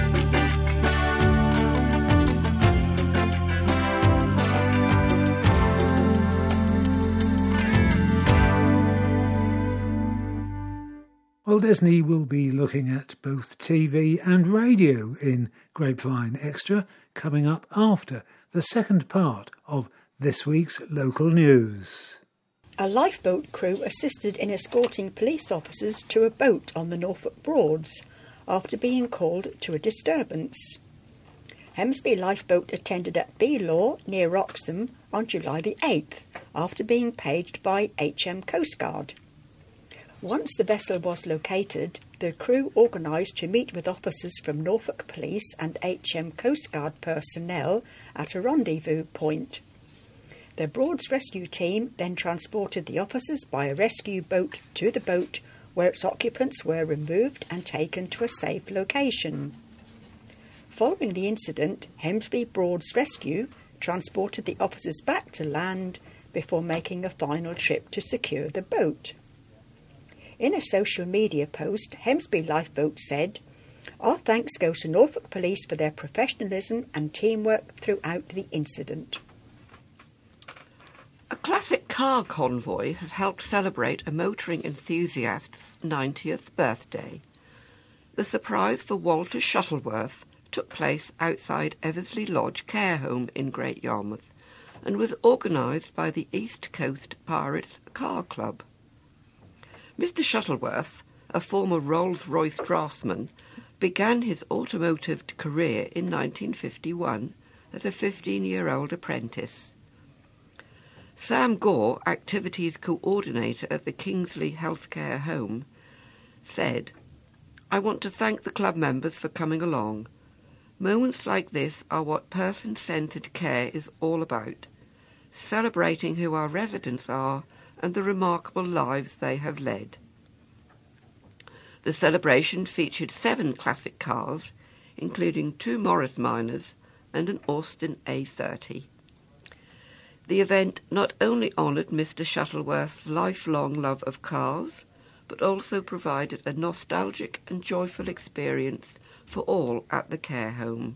Well, Disney will be looking at both T V and radio in Grapevine Extra, coming up after the second part of this week's local news. A lifeboat crew assisted in escorting police officers to a boat on the Norfolk Broads after being called to a disturbance. Hemsby Lifeboat attended at Beelaw near Wroxham on July the eighth after being paged by H M Coastguard. Once the vessel was located, the crew organised to meet with officers from Norfolk Police and H M Coastguard personnel at a rendezvous point. The Broads rescue team then transported the officers by a rescue boat to the boat, where its occupants were removed and taken to a safe location. Following the incident, Hemsby Broads Rescue transported the officers back to land before making a final trip to secure the boat. In a social media post, Hemsby Lifeboat said, "Our thanks go to Norfolk Police for their professionalism and teamwork throughout the incident." A classic car convoy has helped celebrate a motoring enthusiast's ninetieth birthday. The surprise for Walter Shuttleworth took place outside Eversley Lodge Care Home in Great Yarmouth and was organised by the East Coast Pirates Car Club. Mister Shuttleworth, a former Rolls-Royce draftsman, began his automotive career in nineteen fifty-one as a fifteen-year-old apprentice. Sam Gore, Activities Coordinator at the Kingsley Healthcare Home, said, "I want to thank the club members for coming along. Moments like this are what person-centred care is all about, celebrating who our residents are and the remarkable lives they have led. The celebration featured seven classic cars, including two Morris Minors and an Austin A thirty. The event not only honoured Mister Shuttleworth's lifelong love of cars, but also provided a nostalgic and joyful experience for all at the care home.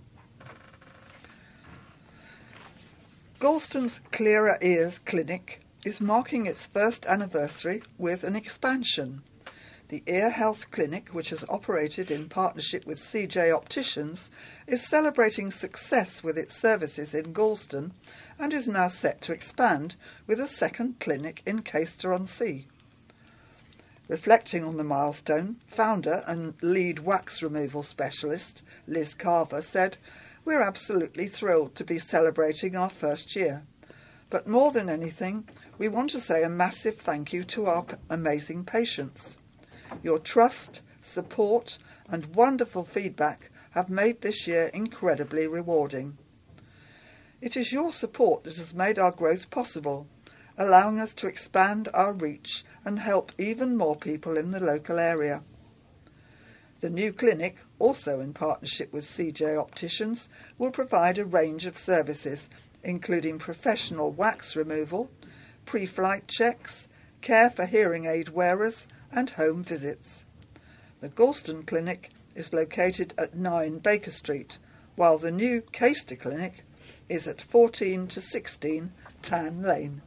Galston's Clearer Ears Clinic is marking its first anniversary with an expansion. The Ear Health Clinic, which has operated in partnership with C J Opticians, is celebrating success with its services in Galston and is now set to expand with a second clinic in Caister-on-Sea. Reflecting on the milestone, founder and lead wax removal specialist Liz Carver said, "We're absolutely thrilled to be celebrating our first year. But more than anything, we want to say a massive thank you to our p- amazing patients. Your trust, support and wonderful feedback have made this year incredibly rewarding. It is your support that has made our growth possible, allowing us to expand our reach and help even more people in the local area." The new clinic, also in partnership with C J Opticians, will provide a range of services, including professional wax removal, pre-flight checks, care for hearing aid wearers and home visits. The Galston Clinic is located at nine Baker Street, while the new Caister Clinic is at fourteen to sixteen Tan Lane.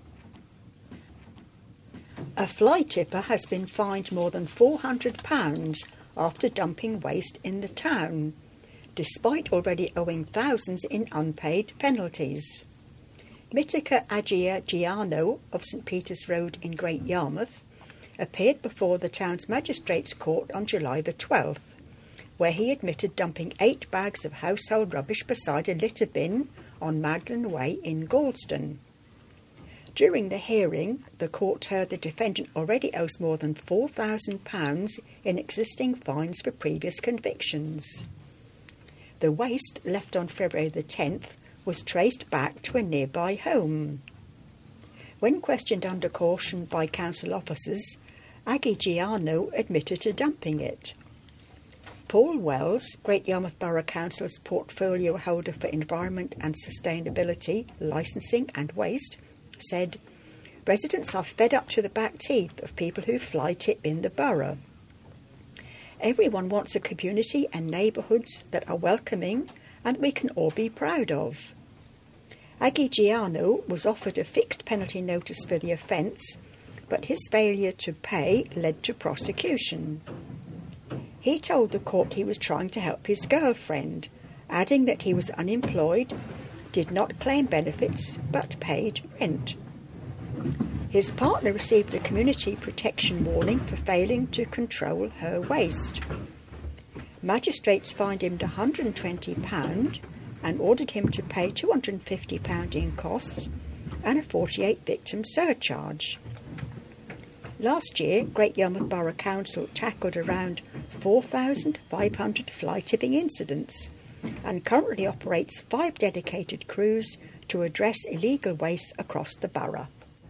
A fly tipper has been fined more than four hundred pounds after dumping waste in the town, despite already owing thousands in unpaid penalties. Mitika Agia Giano of St Peter's Road in Great Yarmouth appeared before the town's magistrates' court on July the twelfth, where he admitted dumping eight bags of household rubbish beside a litter bin on Magdalen Way in Galston. During the hearing, the court heard the defendant already owes more than four thousand pounds in existing fines for previous convictions. The waste left on February the tenth was traced back to a nearby home. When questioned under caution by council officers, Agigiano admitted to dumping it. Paul Wells, Great Yarmouth Borough Council's portfolio holder for Environment and Sustainability, Licensing and Waste, said, "Residents are fed up to the back teeth of people who fly tip in the borough. Everyone wants a community and neighbourhoods that are welcoming and we can all be proud of." Agigiano was offered a fixed penalty notice for the offence, but his failure to pay led to prosecution. He told the court he was trying to help his girlfriend, adding that he was unemployed, did not claim benefits, but paid rent. His partner received a community protection warning for failing to control her waste. Magistrates fined him one hundred twenty pounds and ordered him to pay two hundred fifty pounds in costs and a forty-eight victim surcharge. Last year, Great Yarmouth Borough Council tackled around four thousand five hundred fly tipping incidents and currently operates five dedicated crews to address illegal waste across the borough.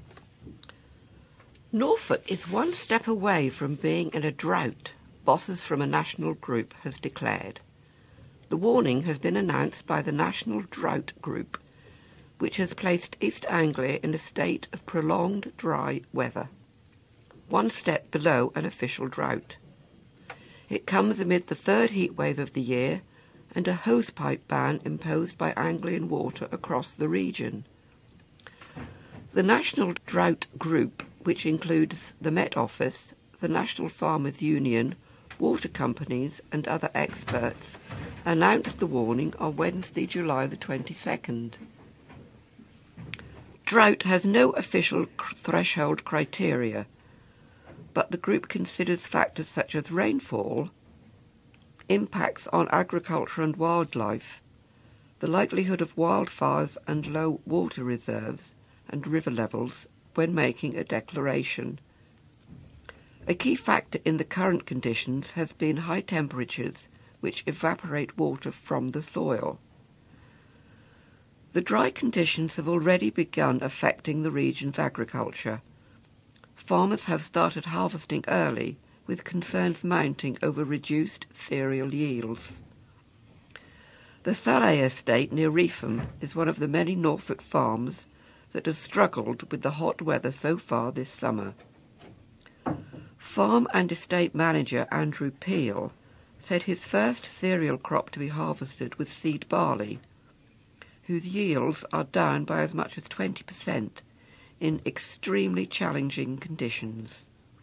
Norfolk is one step away from being in a drought, bosses from a national group has declared. The warning has been announced by the National Drought Group, which has placed East Anglia in a state of prolonged dry weather, one step below an official drought. It comes amid the third heat wave of the year and a hosepipe ban imposed by Anglian Water across the region. The National Drought Group, which includes the Met Office, the National Farmers Union, water companies and other experts, announced the warning on Wednesday, July the twenty-second. Drought has no official threshold criteria, but the group considers factors such as rainfall, impacts on agriculture and wildlife, the likelihood of wildfires and low water reserves and river levels when making a declaration. A key factor in the current conditions has been high temperatures which evaporate water from the soil. The dry conditions have already begun affecting the region's agriculture. farmers have started harvesting early, with concerns mounting over reduced cereal yields. The Saleh estate near Reetham is one of the many Norfolk farms that has struggled with the hot weather so far this summer. Farm and estate manager Andrew Peel said his first cereal crop to be harvested was seed barley, whose yields are down by as much as twenty percent in extremely challenging conditions.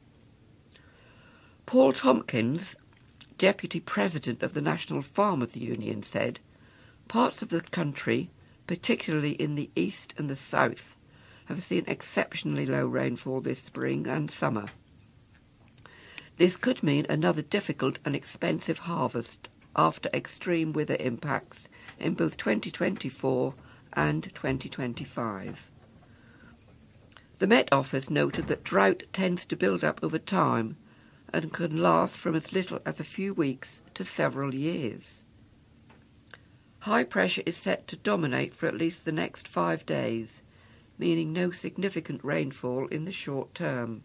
Paul Tompkins, Deputy President of the National Farmers Union, said parts of the country, particularly in the east and the south, have seen exceptionally low rainfall this spring and summer. This could mean another difficult and expensive harvest after extreme weather impacts in both twenty twenty-four and twenty twenty-five. The Met Office noted that drought tends to build up over time and can last from as little as a few weeks to several years. High pressure is set to dominate for at least the next five days, meaning no significant rainfall in the short term.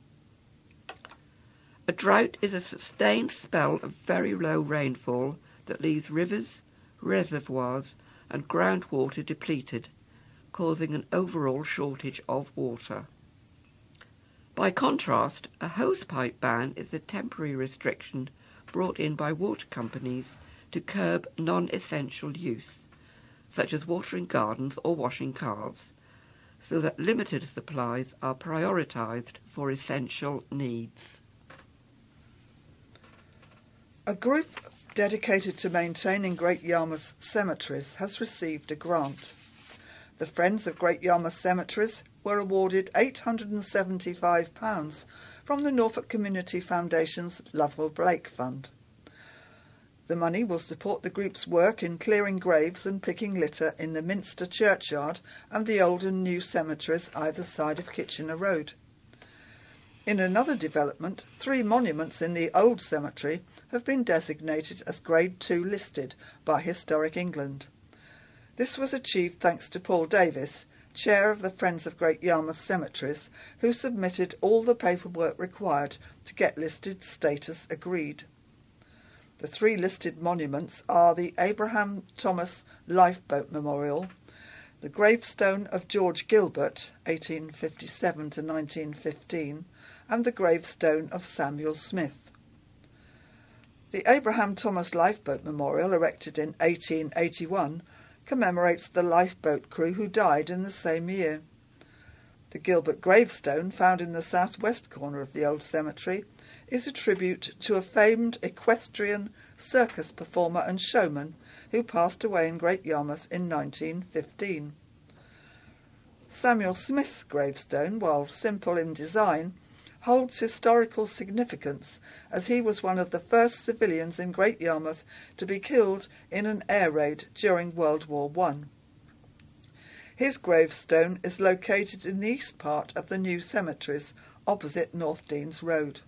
A drought is a sustained spell of very low rainfall that leaves rivers, reservoirs and groundwater depleted, causing an overall shortage of water. By contrast, a hosepipe ban is a temporary restriction brought in by water companies to curb non-essential use, such as watering gardens or washing cars, so that limited supplies are prioritised for essential needs. A group dedicated to maintaining Great Yarmouth cemeteries has received a grant. The Friends of Great Yarmouth Cemeteries were awarded eight hundred seventy-five pounds from the Norfolk Community Foundation's Lovewell Blake Fund. The money will support the group's work in clearing graves and picking litter in the Minster Churchyard and the old and new cemeteries either side of Kitchener Road. In another development, three monuments in the old cemetery have been designated as Grade two listed by Historic England. This was achieved thanks to Paul Davis, Chair of the Friends of Great Yarmouth Cemeteries, who submitted all the paperwork required to get listed status agreed. The three listed monuments are the Abraham Thomas Lifeboat Memorial, the gravestone of George Gilbert, eighteen fifty-seven to nineteen fifteen, and the gravestone of Samuel Smith. The Abraham Thomas Lifeboat Memorial, erected in eighteen eighty-one, commemorates the lifeboat crew who died in the same year. The Gilbert gravestone, found in the southwest corner of the old cemetery, is a tribute to a famed equestrian circus performer and showman who passed away in Great Yarmouth in nineteen fifteen. Samuel Smith's gravestone, while simple in design, holds historical significance as he was one of the first civilians in Great Yarmouth to be killed in an air raid during World War One. His gravestone is located in the east part of the new cemeteries, opposite North Deans Road.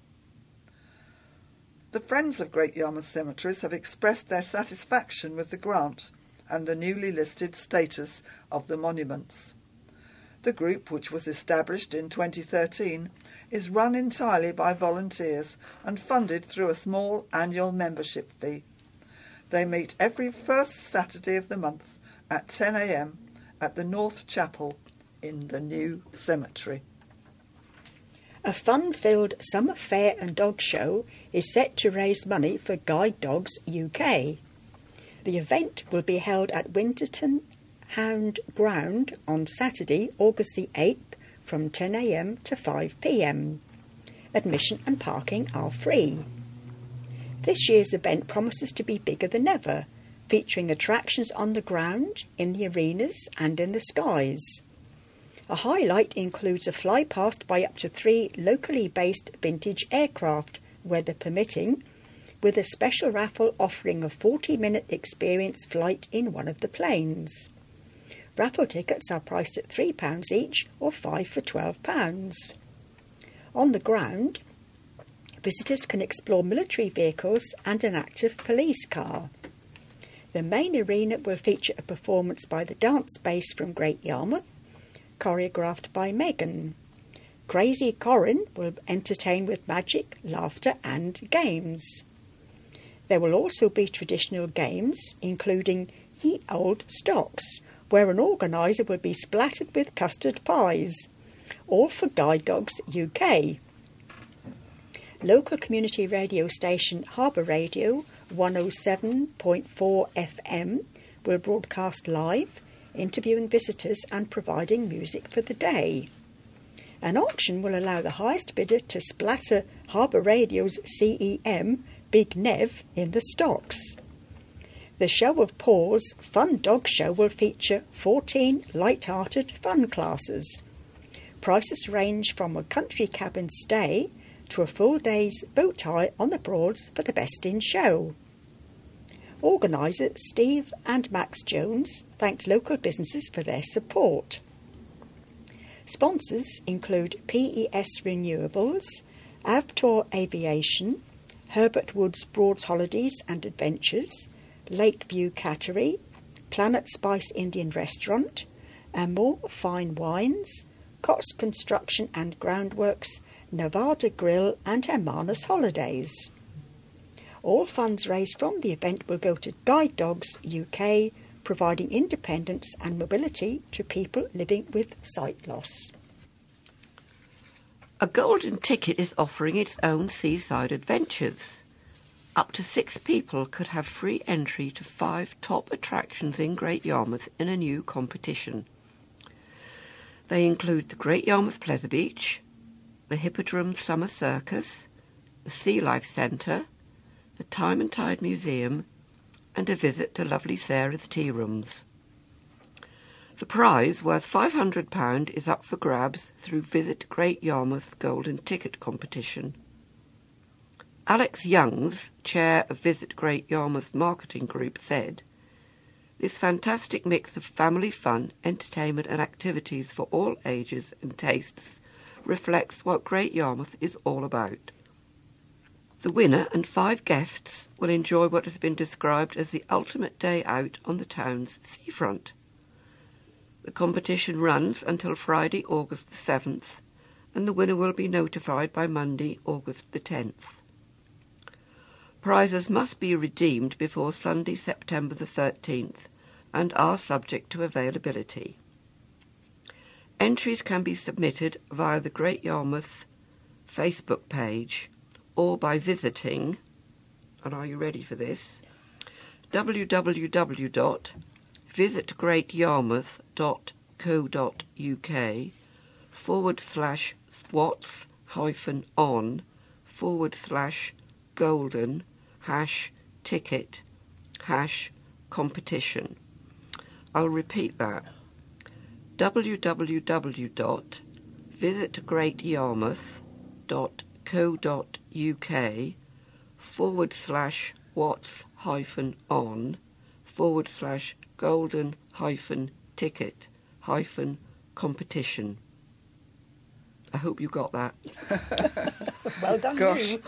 The Friends of Great Yarmouth Cemeteries have expressed their satisfaction with the grant and the newly listed status of the monuments. The group, which was established in twenty thirteen, is run entirely by volunteers and funded through a small annual membership fee. They meet every first Saturday of the month at ten a m at the North Chapel in the new cemetery. A fun-filled summer fair and dog show is set to raise money for Guide Dogs U K. The event will be held at Winterton Hound Ground on Saturday, August the eighth, from ten a m to five p m. Admission and parking are free. This year's event promises to be bigger than ever, featuring attractions on the ground, in the arenas and in the skies. A highlight includes a fly-past by up to three locally based vintage aircraft, weather permitting, with a special raffle offering a forty-minute experience flight in one of the planes. Raffle tickets are priced at three pounds each, or five for twelve pounds. On the ground, visitors can explore military vehicles and an active police car. The main arena will feature a performance by the Dance Bass from Great Yarmouth, choreographed by Megan. Crazy Corin will entertain with magic, laughter and games. There will also be traditional games, including Ye Old Stocks, where an organiser will be splattered with custard pies, all for Guide Dogs U K. Local community radio station Harbour Radio one oh seven point four F M will broadcast live, interviewing visitors and providing music for the day. An auction will allow the highest bidder to splatter Harbour Radio's C E M, Big Nev, in the stocks. The Show of Paws Fun Dog Show will feature fourteen light-hearted fun classes. Prices range from a country cabin stay to a full day's boat tie on the Broads for the best in show. Organisers Steve and Max Jones thanked local businesses for their support. Sponsors include P E S Renewables, Avtor Aviation, Herbert Woods Broads Holidays and Adventures, Lakeview Cattery, Planet Spice Indian Restaurant, Amor Fine Wines, Cots Construction and Groundworks, Nevada Grill and Hermanus Holidays. All funds raised from the event will go to Guide Dogs U K, providing independence and mobility to people living with sight loss. A golden ticket is offering its own seaside adventures. Up to six people could have free entry to five top attractions in Great Yarmouth in a new competition. They include the Great Yarmouth Pleasure Beach, the Hippodrome Summer Circus, the Sea Life Centre, the Time and Tide Museum, and a visit to lovely Sarah's Tea Rooms. The prize, worth five hundred pounds, is up for grabs through Visit Great Yarmouth Golden Ticket competition. Alex Youngs, chair of Visit Great Yarmouth Marketing Group, said, "This fantastic mix of family fun, entertainment and activities for all ages and tastes reflects what Great Yarmouth is all about. The winner and five guests will enjoy what has been described as the ultimate day out on the town's seafront. The competition runs until Friday, August the seventh, and the winner will be notified by Monday, August the tenth. Prizes must be redeemed before Sunday, September the thirteenth, and are subject to availability. Entries can be submitted via the Great Yarmouth Facebook page or by visiting, and are you ready for this, www.visitgreatyarmouth.co.uk forward slash swats hyphen on forward slash golden hash ticket hash competition. I'll repeat that. www.visitgreatyarmouth.co.uk forward slash what's hyphen on forward slash golden hyphen ticket hyphen competition. I hope you got that. Well done, Gosh. you.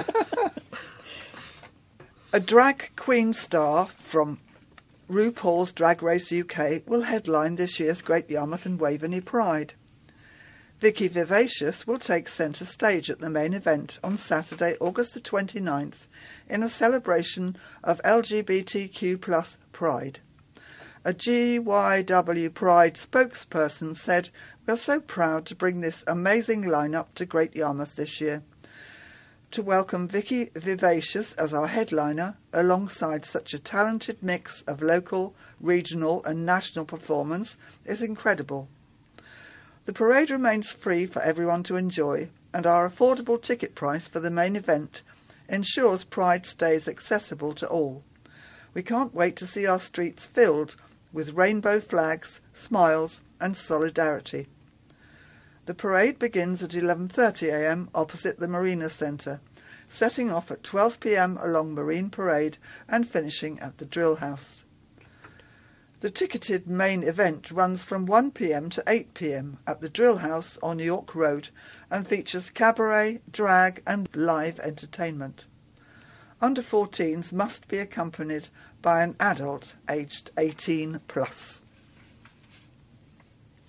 A drag queen star from RuPaul's Drag Race U K will headline this year's Great Yarmouth and Waveney Pride. Vicky Vivacious will take centre stage at the main event on Saturday, August the twenty-ninth, in a celebration of L G B T Q plus Pride. A G Y W Pride spokesperson said, "We're so proud to bring this amazing lineup to Great Yarmouth this year. To welcome Vicky Vivacious as our headliner, alongside such a talented mix of local, regional and national performance, is incredible. The parade remains free for everyone to enjoy, and our affordable ticket price for the main event ensures Pride stays accessible to all. We can't wait to see our streets filled with rainbow flags, smiles and solidarity." The parade begins at eleven thirty a m opposite the Marina Centre, setting off at twelve p m along Marine Parade and finishing at the Drill House. The ticketed main event runs from one p m to eight p m at the Drill House on York Road and features cabaret, drag and live entertainment. Under fourteens must be accompanied by an adult aged eighteen plus.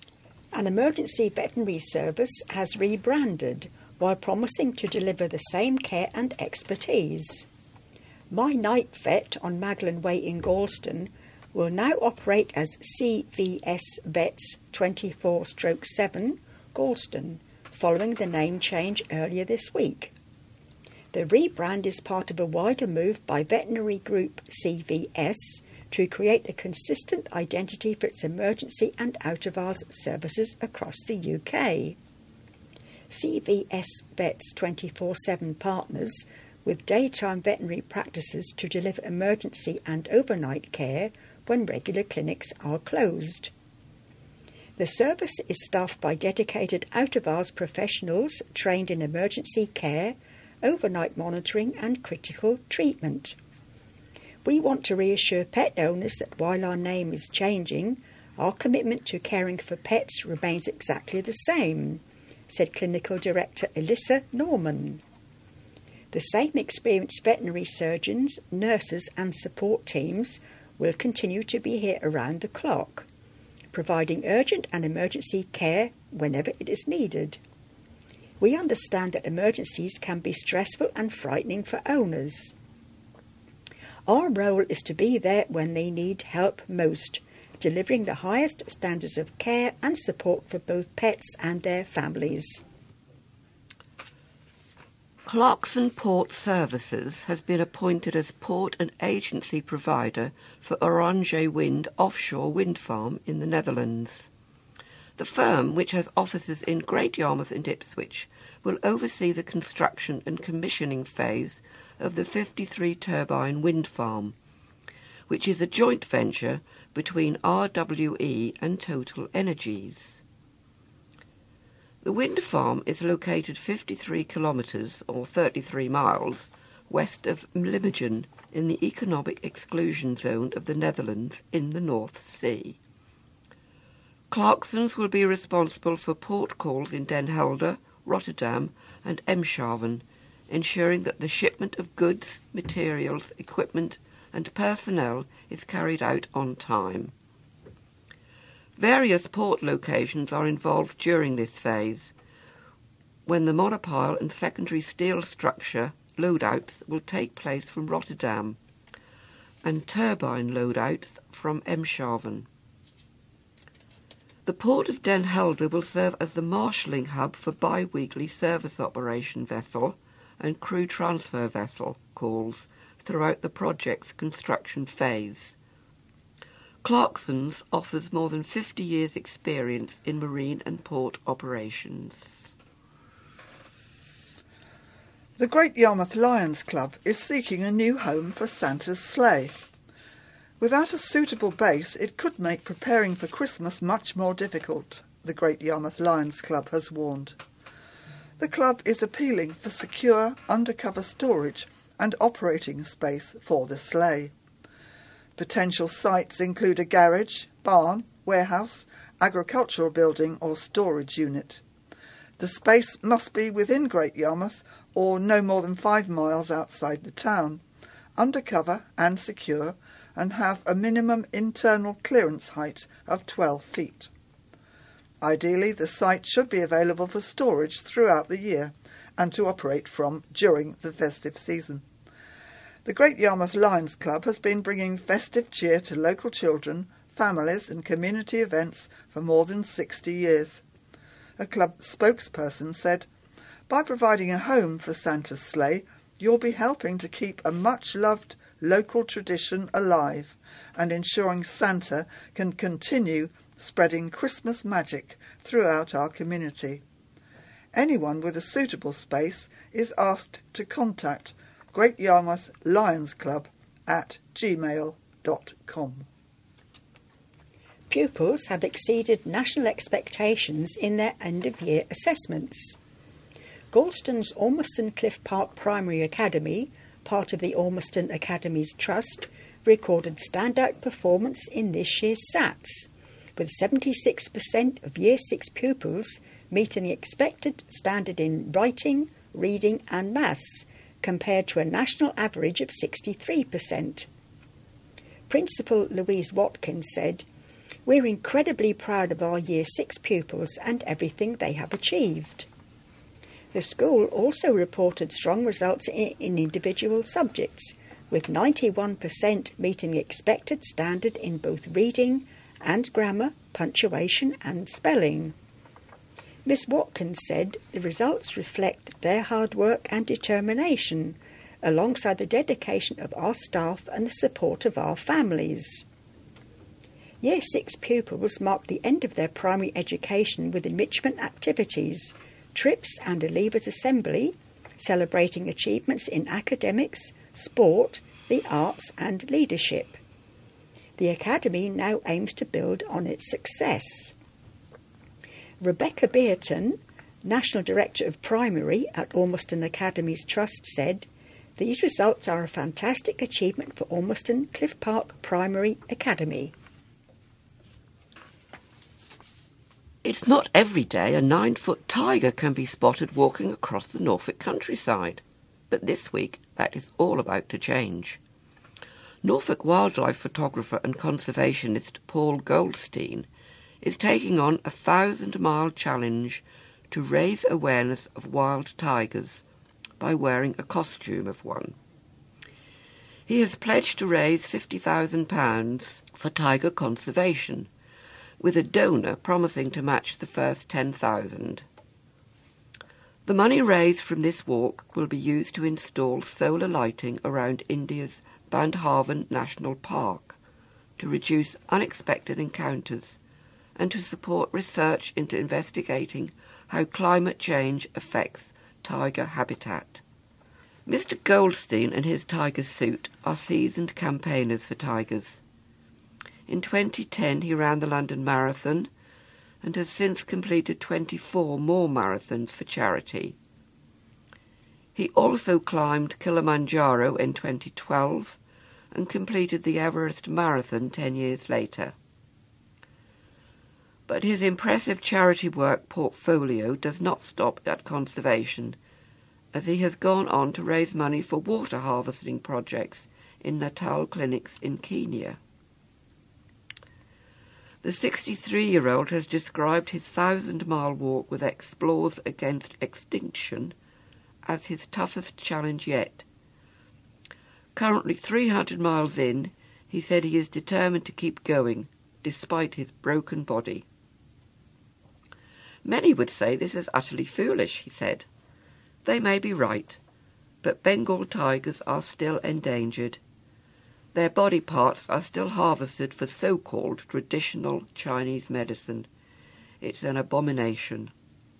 An emergency veterinary service has rebranded while promising to deliver the same care and expertise. My Night Vet on Maglan Way in Galston will now operate as C V S Vets twenty-four seven Galston, following the name change earlier this week. The rebrand is part of a wider move by veterinary group C V S to create a consistent identity for its emergency and out-of-hours services across the U K. C V S Vets twenty-four seven partners with daytime veterinary practices to deliver emergency and overnight care when regular clinics are closed. The service is staffed by dedicated out-of-hours professionals trained in emergency care, overnight monitoring and critical treatment. We want to reassure pet owners that while our name is changing, our commitment to caring for pets remains exactly the same, said Clinical Director Elissa Norman. The same experienced veterinary surgeons, nurses and support teams will continue to be here around the clock, providing urgent and emergency care whenever it is needed. We understand that emergencies can be stressful and frightening for owners. Our role is to be there when they need help most, delivering the highest standards of care and support for both pets and their families. Clarkson Port Services has been appointed as port and agency provider for Oranje Wind offshore wind farm in the Netherlands. The firm, which has offices in Great Yarmouth and Ipswich, will oversee the construction and commissioning phase of the fifty-three turbine wind farm, which is a joint venture between R W E and Total Energies. The wind farm is located fifty-three kilometres or thirty-three miles west of Mlimegen in the economic exclusion zone of the Netherlands in the North Sea. Clarksons will be responsible for port calls in Den Helder, Rotterdam and Eemshaven, ensuring that the shipment of goods, materials, equipment and personnel is carried out on time. Various port locations are involved during this phase, when the monopile and secondary steel structure loadouts will take place from Rotterdam and turbine loadouts from Eemshaven. The port of Den Helder will serve as the marshalling hub for bi-weekly service operation vessel and crew transfer vessel calls throughout the project's construction phase. Clarksons offers more than fifty years' experience in marine and port operations. The Great Yarmouth Lions Club is seeking a new home for Santa's sleigh. Without a suitable base, it could make preparing for Christmas much more difficult, the Great Yarmouth Lions Club has warned. The club is appealing for secure, undercover storage and operating space for the sleigh. Potential sites include a garage, barn, warehouse, agricultural building or storage unit. The space must be within Great Yarmouth or no more than five miles outside the town, undercover and secure, and have a minimum internal clearance height of twelve feet. Ideally, the site should be available for storage throughout the year and to operate from during the festive season. The Great Yarmouth Lions Club has been bringing festive cheer to local children, families and community events for more than sixty years. A club spokesperson said, "By providing a home for Santa's sleigh, you'll be helping to keep a much-loved local tradition alive and ensuring Santa can continue spreading Christmas magic throughout our community. Anyone with a suitable space is asked to contact Great Yarmouth Lions Club at gmail dot com. Pupils have exceeded national expectations in their end-of-year assessments. Galston's Ormiston Cliff Park Primary Academy, part of the Ormiston Academies Trust, recorded standout performance in this year's S A Ts, with seventy-six percent of Year six pupils meeting the expected standard in writing, reading and maths, compared to a national average of sixty-three percent. Principal Louise Watkins said, We're incredibly proud of our Year six pupils and everything they have achieved. The school also reported strong results in, in individual subjects, with ninety-one percent meeting the expected standard in both reading and grammar, punctuation and spelling. Miss Watkins said the results reflect their hard work and determination, alongside the dedication of our staff and the support of our families. Year six pupils marked the end of their primary education with enrichment activities, trips and a Leavers Assembly, celebrating achievements in academics, sport, the arts and leadership. The Academy now aims to build on its success. Rebecca Beerton, National Director of Primary at Ormiston Academy's Trust, said, "These results are a fantastic achievement for Ormiston Cliff Park Primary Academy." It's not every day a nine-foot tiger can be spotted walking across the Norfolk countryside, but this week that is all about to change. Norfolk wildlife photographer and conservationist Paul Goldstein is taking on a thousand-mile challenge to raise awareness of wild tigers by wearing a costume of one. He has pledged to raise fifty thousand pounds for tiger conservation, with a donor promising to match the first ten thousand. The money raised from this walk will be used to install solar lighting around India's Bandhavan National Park to reduce unexpected encounters and to support research into investigating how climate change affects tiger habitat. Mister Goldstein and his tiger suit are seasoned campaigners for tigers. In twenty ten he ran the London Marathon and has since completed twenty-four more marathons for charity. He also climbed Kilimanjaro in twenty twelve and completed the Everest Marathon ten years later. But his impressive charity work portfolio does not stop at conservation, as he has gone on to raise money for water harvesting projects in Natal clinics in Kenya. The sixty-three-year-old has described his thousand-mile walk with Explorers Against Extinction as his toughest challenge yet. Currently three hundred miles in, he said he is determined to keep going, despite his broken body. Many would say this is utterly foolish, he said. They may be right, but Bengal tigers are still endangered. Their body parts are still harvested for so-called traditional Chinese medicine. It's an abomination.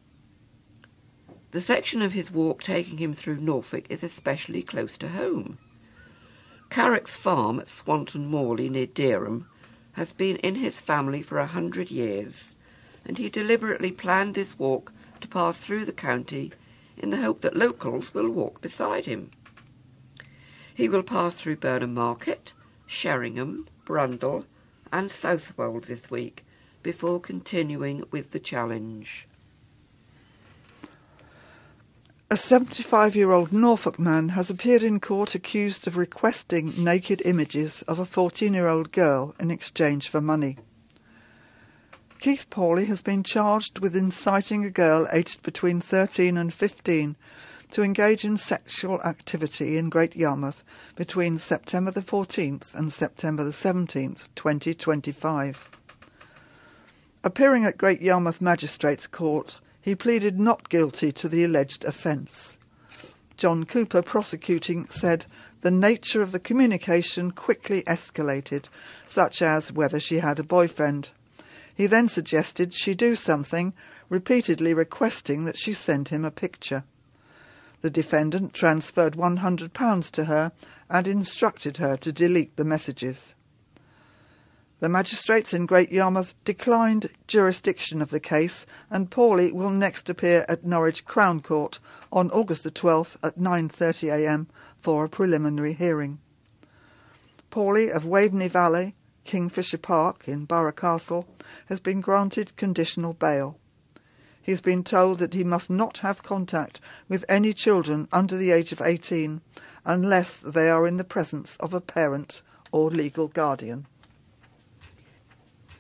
The section of his walk taking him through Norfolk is especially close to home. Carrick's farm at Swanton Morley near Dereham has been in his family for a hundred years, and he deliberately planned this walk to pass through the county in the hope that locals will walk beside him. He will pass through Burnham Market, Sheringham, Brundall and Southwold this week before continuing with the challenge. A seventy-five-year-old Norfolk man has appeared in court accused of requesting naked images of a fourteen-year-old girl in exchange for money. Keith Pawley has been charged with inciting a girl aged between thirteen and fifteen to engage in sexual activity in Great Yarmouth between September the fourteenth and September the seventeenth, twenty twenty-five. Appearing at Great Yarmouth Magistrates Court, he pleaded not guilty to the alleged offence. John Cooper, prosecuting, said the nature of the communication quickly escalated, such as whether she had a boyfriend. He then suggested she do something, repeatedly requesting that she send him a picture. The defendant transferred one hundred pounds to her and instructed her to delete the messages. The magistrates in Great Yarmouth declined jurisdiction of the case, and Pawley will next appear at Norwich Crown Court on August the twelfth at nine thirty a m for a preliminary hearing. Pawley of Waveney Valley, Kingfisher Park in Borough Castle, has been granted conditional bail. He has been told that he must not have contact with any children under the age of eighteen unless they are in the presence of a parent or legal guardian.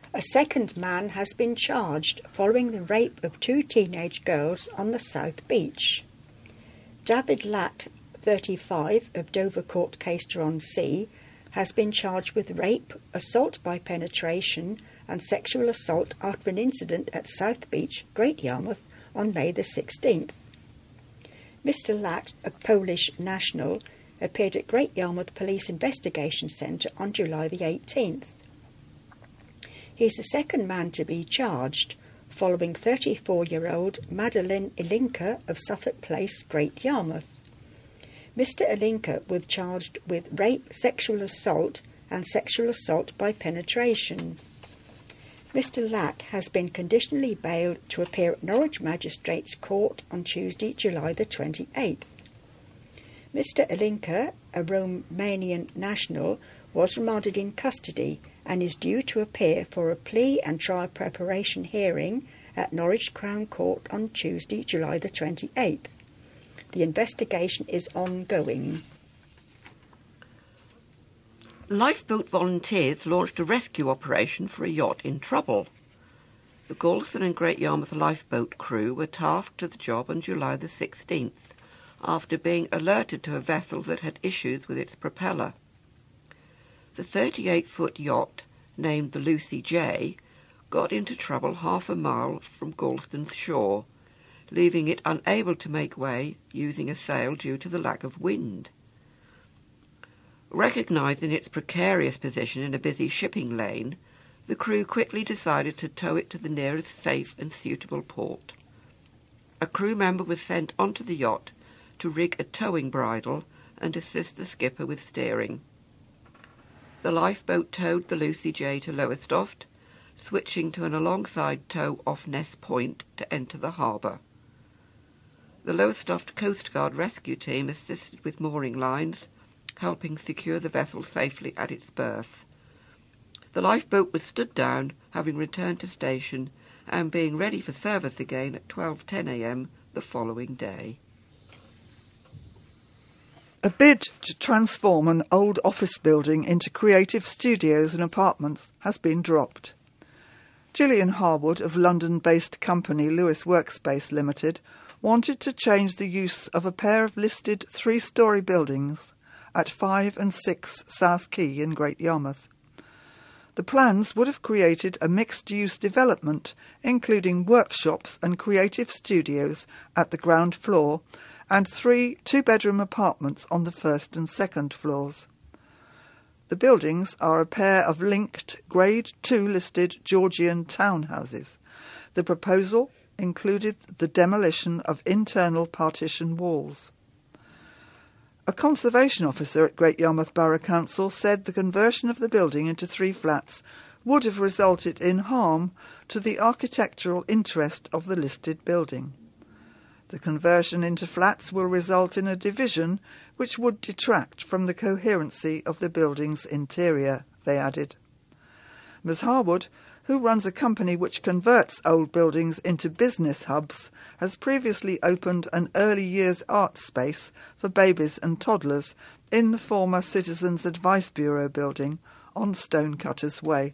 A second man has been charged following the rape of two teenage girls on the South Beach. David Lack, thirty-five, of Dovercourt, Caister-on-Sea, has been charged with rape, assault by penetration and sexual assault after an incident at South Beach, Great Yarmouth, on May the sixteenth. Mister Lack, a Polish national, appeared at Great Yarmouth Police Investigation Centre on July the eighteenth. He is the second man to be charged, following thirty-four-year-old Madeleine Ilinka of Suffolk Place, Great Yarmouth. Mister Ilinka was charged with rape, sexual assault and sexual assault by penetration. Mister Lack has been conditionally bailed to appear at Norwich Magistrates Court on Tuesday, July the twenty-eighth. Mister Ilinka, a Romanian national, was remanded in custody and is due to appear for a plea and trial preparation hearing at Norwich Crown Court on Tuesday, July the twenty-eighth. The investigation is ongoing. Lifeboat volunteers launched a rescue operation for a yacht in trouble. The Galston and Great Yarmouth lifeboat crew were tasked to the job on July the sixteenth, after being alerted to a vessel that had issues with its propeller. The thirty-eight-foot yacht, named the Lucy J, got into trouble half a mile from Galston's shore, leaving it unable to make way using a sail due to the lack of wind. Recognising its precarious position in a busy shipping lane, the crew quickly decided to tow it to the nearest safe and suitable port. A crew member was sent onto the yacht to rig a towing bridle and assist the skipper with steering. The lifeboat towed the Lucy J to Lowestoft, switching to an alongside tow off Ness Point to enter the harbour. The Lowestoft Coast Guard rescue team assisted with mooring lines, helping secure the vessel safely at its berth. The lifeboat was stood down, having returned to station and being ready for service again at twelve ten a m the following day. A bid to transform an old office building into creative studios and apartments has been dropped. Gillian Harwood of London-based company Lewis Workspace Limited wanted to change the use of a pair of listed three-storey buildings at five and six South Quay in Great Yarmouth. The plans would have created a mixed-use development, including workshops and creative studios at the ground floor and three two-bedroom apartments on the first and second floors. The buildings are a pair of linked Grade two listed Georgian townhouses. The proposal included the demolition of internal partition walls. A conservation officer at Great Yarmouth Borough Council said the conversion of the building into three flats would have resulted in harm to the architectural interest of the listed building. The conversion into flats will result in a division which would detract from the coherency of the building's interior, they added. Miz Harwood, who runs a company which converts old buildings into business hubs, has previously opened an early years art space for babies and toddlers in the former Citizens Advice Bureau building on Stonecutters Way.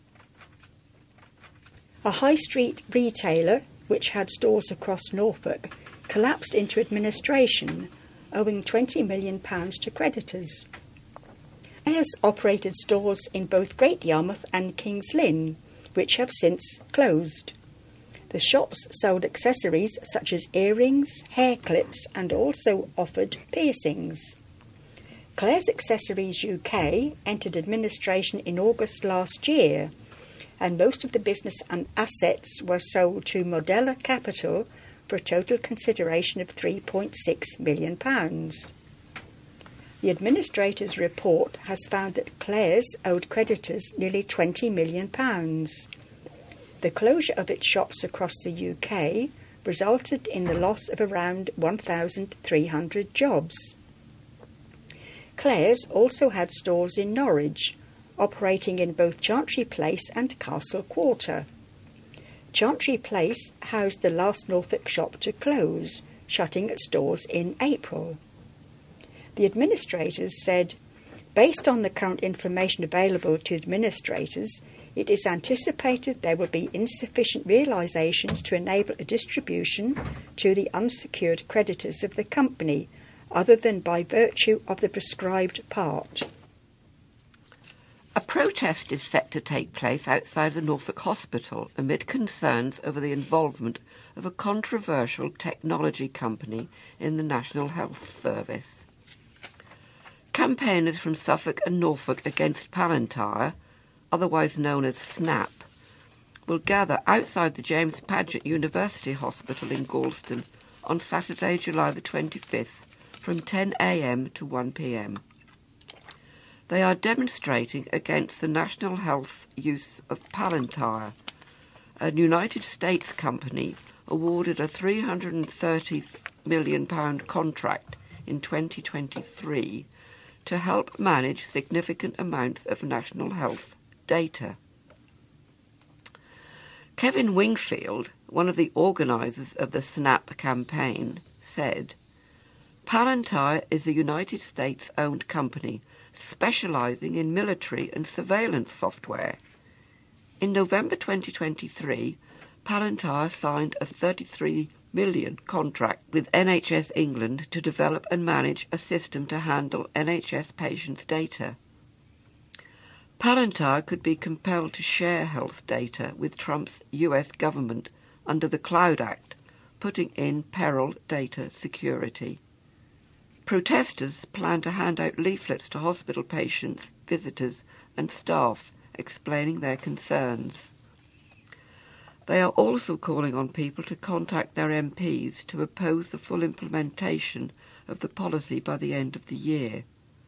A high street retailer, which had stores across Norfolk, collapsed into administration, owing twenty million pounds to creditors. Claire's operated stores in both Great Yarmouth and King's Lynn, which have since closed. The shops sold accessories such as earrings, hair clips, and also offered piercings. Claire's Accessories U K entered administration in August last year, and most of the business and assets were sold to Modella Capital for a total consideration of three point six million pounds. The administrator's report has found that Claire's owed creditors nearly twenty million pounds. The closure of its shops across the U K resulted in the loss of around one thousand three hundred jobs. Claire's also had stores in Norwich, operating in both Chantry Place and Castle Quarter. Chantry Place housed the last Norfolk shop to close, shutting its doors in April. The administrators said, based on the current information available to administrators, it is anticipated there will be insufficient realisations to enable a distribution to the unsecured creditors of the company, other than by virtue of the prescribed part. A protest is set to take place outside the Norfolk Hospital amid concerns over the involvement of a controversial technology company in the National Health Service. Campaigners from Suffolk and Norfolk against Palantir, otherwise known as SNAP, will gather outside the James Paget University Hospital in Galston on Saturday, July the twenty-fifth, from ten a m to one p m. They are demonstrating against the national health use of Palantir, a United States company awarded a three hundred thirty million pounds contract in twenty twenty-three to help manage significant amounts of national health data. Kevin Wingfield, one of the organisers of the SNAP campaign, said, "Palantir is a United States-owned company specialising in military and surveillance software. In November twenty twenty-three, Palantir signed a thirty-three million pounds contract with N H S England to develop and manage a system to handle N H S patients' data. Palantir could be compelled to share health data with Trump's U S government under the Cloud Act, putting in peril data security." Protesters plan to hand out leaflets to hospital patients, visitors and staff explaining their concerns. They are also calling on people to contact their M Ps to oppose the full implementation of the policy by the end of the year.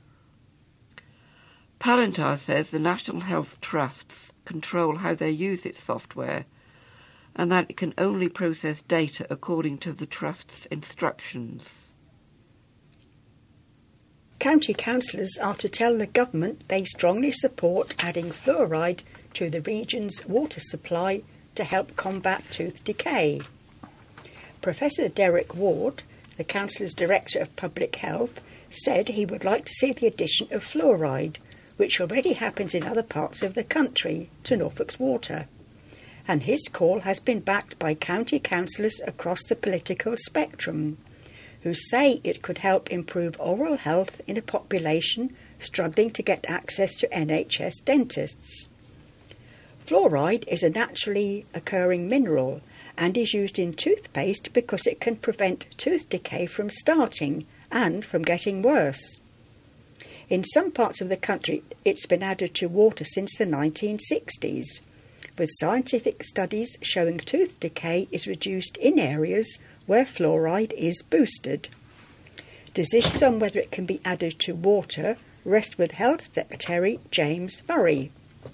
Palantir says the National Health Trusts control how they use its software and that it can only process data according to the Trust's instructions. County councillors are to tell the government they strongly support adding fluoride to the region's water supply to help combat tooth decay. Professor Derek Ward, the council's Director of Public Health, said he would like to see the addition of fluoride, which already happens in other parts of the country, to Norfolk's water. And his call has been backed by county councillors across the political spectrum, who say it could help improve oral health in a population struggling to get access to N H S dentists. Fluoride is a naturally occurring mineral and is used in toothpaste because it can prevent tooth decay from starting and from getting worse. In some parts of the country, it's been added to water since the nineteen sixties, with scientific studies showing tooth decay is reduced in areas where fluoride is boosted. Decisions on whether it can be added to water rest with Health Secretary James Murray.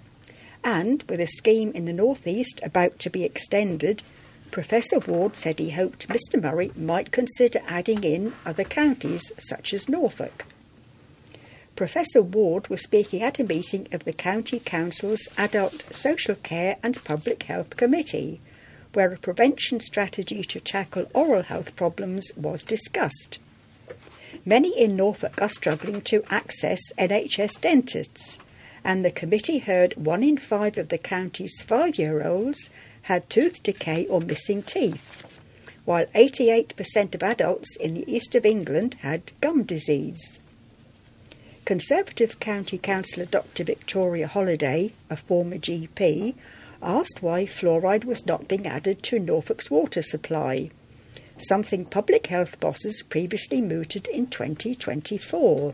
And with a scheme in the North East about to be extended, Professor Ward said he hoped Mister Murray might consider adding in other counties such as Norfolk. Professor Ward was speaking at a meeting of the County Council's Adult Social Care and Public Health Committee, where a prevention strategy to tackle oral health problems was discussed. Many in Norfolk are struggling to access N H S dentists, and the committee heard one in five of the county's five-year-olds had tooth decay or missing teeth, while eighty-eight percent of adults in the east of England had gum disease. Conservative County Councillor Doctor Victoria Holliday, a former G P, asked why fluoride was not being added to Norfolk's water supply, something public health bosses previously mooted in twenty twenty-four.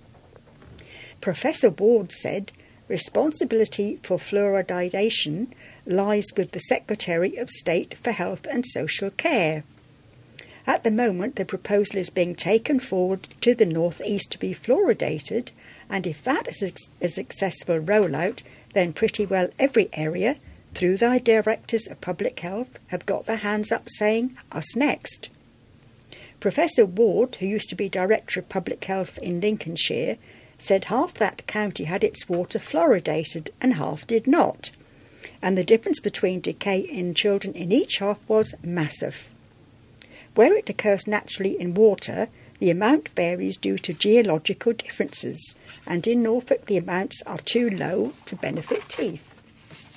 Professor Ward said responsibility for fluoridation lies with the Secretary of State for Health and Social Care. At the moment, the proposal is being taken forward to the North East to be fluoridated, and if that is a successful rollout, then pretty well every area, through their Directors of Public Health, have got their hands up saying, "Us next." Professor Ward, who used to be Director of Public Health in Lincolnshire, said half that county had its water fluoridated and half did not, and the difference between decay in children in each half was massive. Where it occurs naturally in water, the amount varies due to geological differences, and in Norfolk the amounts are too low to benefit teeth.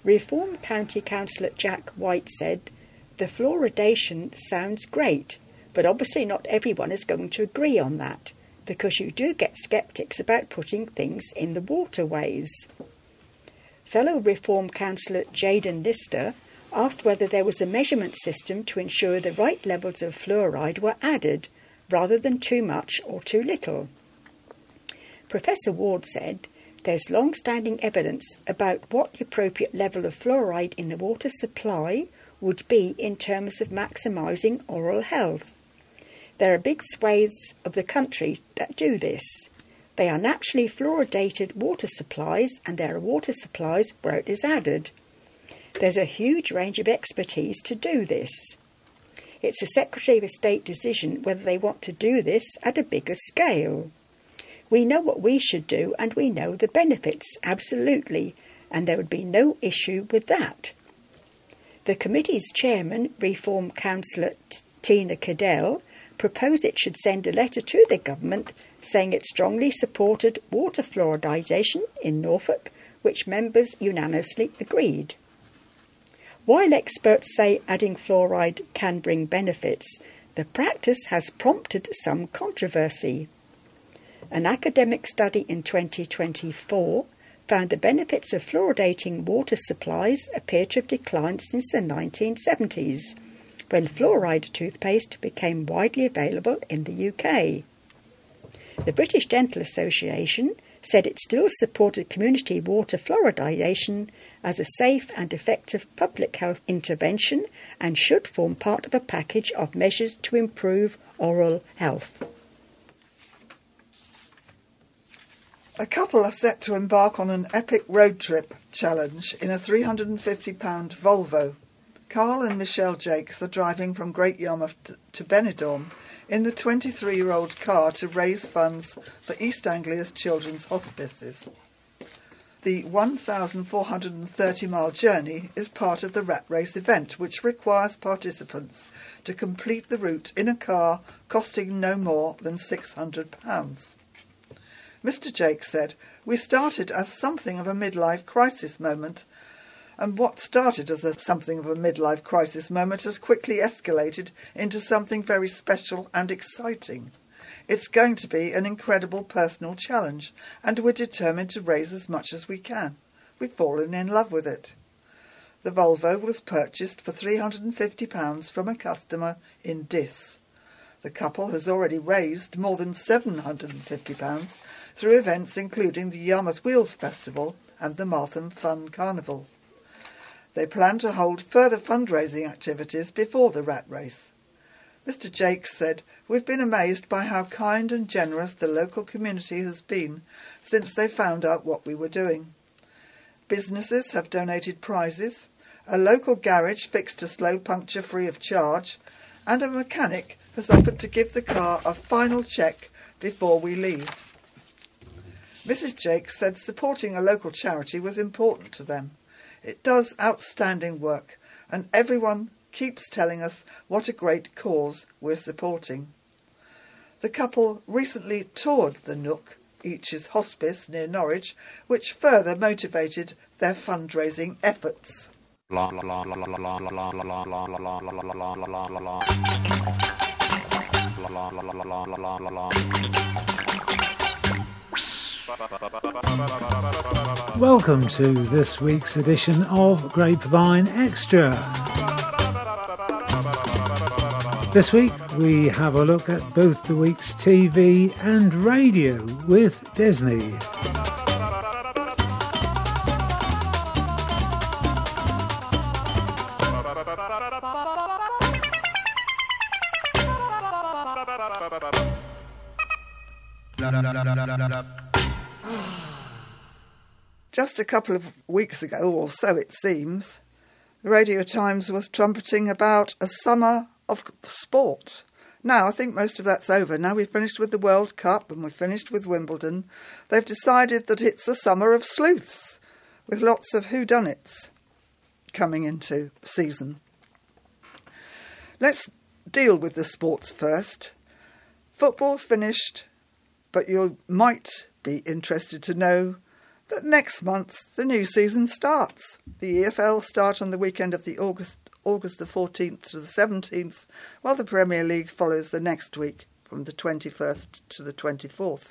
Reform County Councillor Jack White said, "The fluoridation sounds great, but obviously not everyone is going to agree on that, because you do get sceptics about putting things in the waterways." Fellow Reform Councillor Jaden Lister asked whether there was a measurement system to ensure the right levels of fluoride were added, rather than too much or too little. Professor Ward said, "There's long-standing evidence about what the appropriate level of fluoride in the water supply would be in terms of maximising oral health. There are big swathes of the country that do this. They are naturally fluoridated water supplies, and there are water supplies where it is added. There's a huge range of expertise to do this. It's a Secretary of State decision whether they want to do this at a bigger scale. We know what we should do, and we know the benefits, absolutely, and there would be no issue with that." The committee's chairman, Reform Councillor Tina Cadell, proposed it should send a letter to the government saying it strongly supported water fluoridisation in Norfolk, which members unanimously agreed. While experts say adding fluoride can bring benefits, the practice has prompted some controversy. An academic study in twenty twenty-four found the benefits of fluoridating water supplies appear to have declined since the nineteen seventies, when fluoride toothpaste became widely available in the U K. The British Dental Association said it still supported community water fluoridation as a safe and effective public health intervention and should form part of a package of measures to improve oral health. A couple are set to embark on an epic road trip challenge in a three hundred fifty pound Volvo. Carl and Michelle Jakes are driving from Great Yarmouth to Benidorm in the twenty-three-year-old car to raise funds for East Anglia's children's hospices. The one thousand four hundred thirty mile journey is part of the Rat Race event, which requires participants to complete the route in a car costing no more than six hundred pounds. Mister Jakes said, "We started as something of a midlife crisis moment, and what started as a something of a midlife crisis moment has quickly escalated into something very special and exciting. It's going to be an incredible personal challenge, and we're determined to raise as much as we can. We've fallen in love with it." The Volvo was purchased for three hundred fifty pounds from a customer in Diss. The couple has already raised more than seven hundred fifty pounds through events including the Yarmouth Wheels Festival and the Martham Fun Carnival. They plan to hold further fundraising activities before the Rat Race. Mister Jakes said, "We've been amazed by how kind and generous the local community has been since they found out what we were doing. Businesses have donated prizes, a local garage fixed a slow puncture free of charge, and a mechanic has offered to give the car a final check before we leave." Missus Jakes said supporting a local charity was important to them. "It does outstanding work, and everyone keeps telling us what a great cause we're supporting." The couple recently toured the Nook, Each's Hospice near Norwich, which further motivated their fundraising efforts. Welcome to this week's edition of Grapevine Extra. This week we have a look at both the week's T V and radio with Disney. Just a couple of weeks ago, or so it seems, the Radio Times was trumpeting about a summer of sport. Now, I think most of that's over. Now we've finished with the World Cup and we've finished with Wimbledon. They've decided that it's a summer of sleuths, with lots of whodunits coming into season. Let's deal with the sports first. Football's finished, but you might be interested to know that next month the new season starts. The E F L start on the weekend of the August August the fourteenth to the seventeenth, while the Premier League follows the next week from the twenty-first to the twenty-fourth.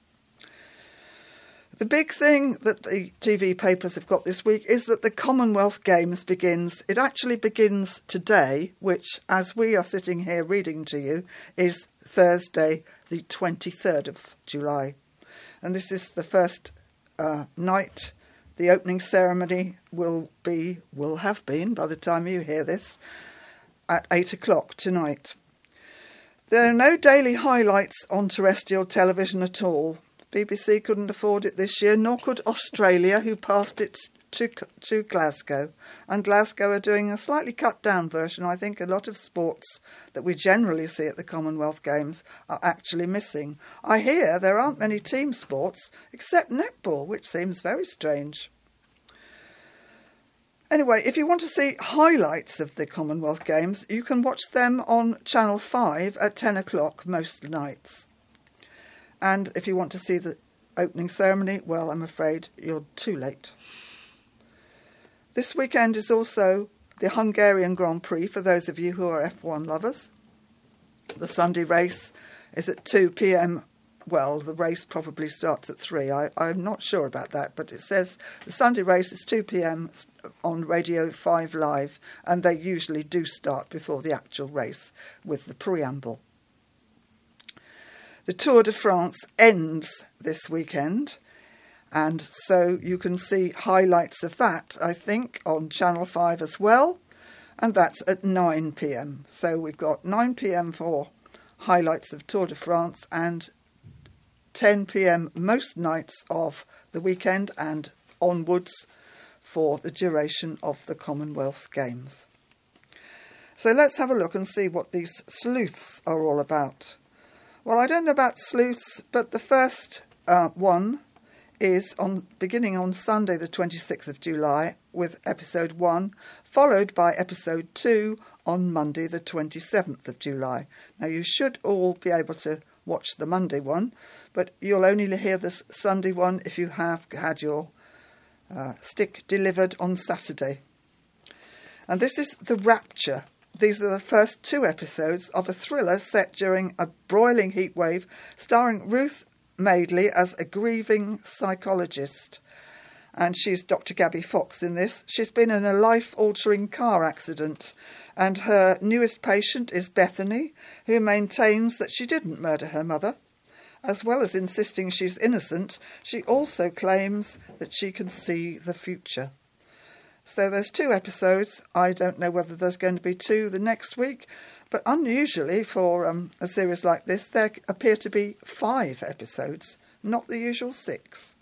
The big thing that the T V papers have got this week is that the Commonwealth Games begins. It actually begins today, which, as we are sitting here reading to you, is Thursday, the twenty-third of July. And this is the first uh, night. The opening ceremony will be, will have been, by the time you hear this, at eight o'clock tonight. There are no daily highlights on terrestrial television at all. B B C couldn't afford it this year, nor could Australia, who passed it to to Glasgow. And Glasgow are doing a slightly cut-down version. I think a lot of sports that we generally see at the Commonwealth Games are actually missing. I hear there aren't many team sports, except netball, which seems very strange. Anyway, if you want to see highlights of the Commonwealth Games, you can watch them on Channel five at ten o'clock most nights. And if you want to see the opening ceremony, well, I'm afraid you're too late. This weekend is also the Hungarian Grand Prix for those of you who are F one lovers. The Sunday race is at two p.m. Well, the race probably starts at three. I, I'm not sure about that, but it says the Sunday race is two p.m. on Radio five Live, and they usually do start before the actual race with the preamble. The Tour de France ends this weekend, and so you can see highlights of that, I think, on Channel five as well, and that's at nine p.m. So we've got nine p.m. for highlights of Tour de France and ten p.m. most nights of the weekend and onwards for the duration of the Commonwealth Games. So let's have a look and see what these sleuths are all about. Well, I don't know about sleuths, but the first uh, one is on beginning on Sunday the twenty-sixth of July with episode one, followed by episode two on Monday the twenty-seventh of July. Now, you should all be able to watch the Monday one, but you'll only hear the Sunday one if you have had your uh, stick delivered on Saturday. And this is The Rapture. These are the first two episodes of a thriller set during a broiling heatwave, starring Ruth Madeley as a grieving psychologist. And she's Doctor Gabby Fox in this. She's been in a life-altering car accident, and her newest patient is Bethany, who maintains that she didn't murder her mother. As well as insisting she's innocent, she also claims that she can see the future. So there's two episodes. I don't know whether there's going to be two the next week, but unusually for um, a series like this, there appear to be five episodes, not the usual six.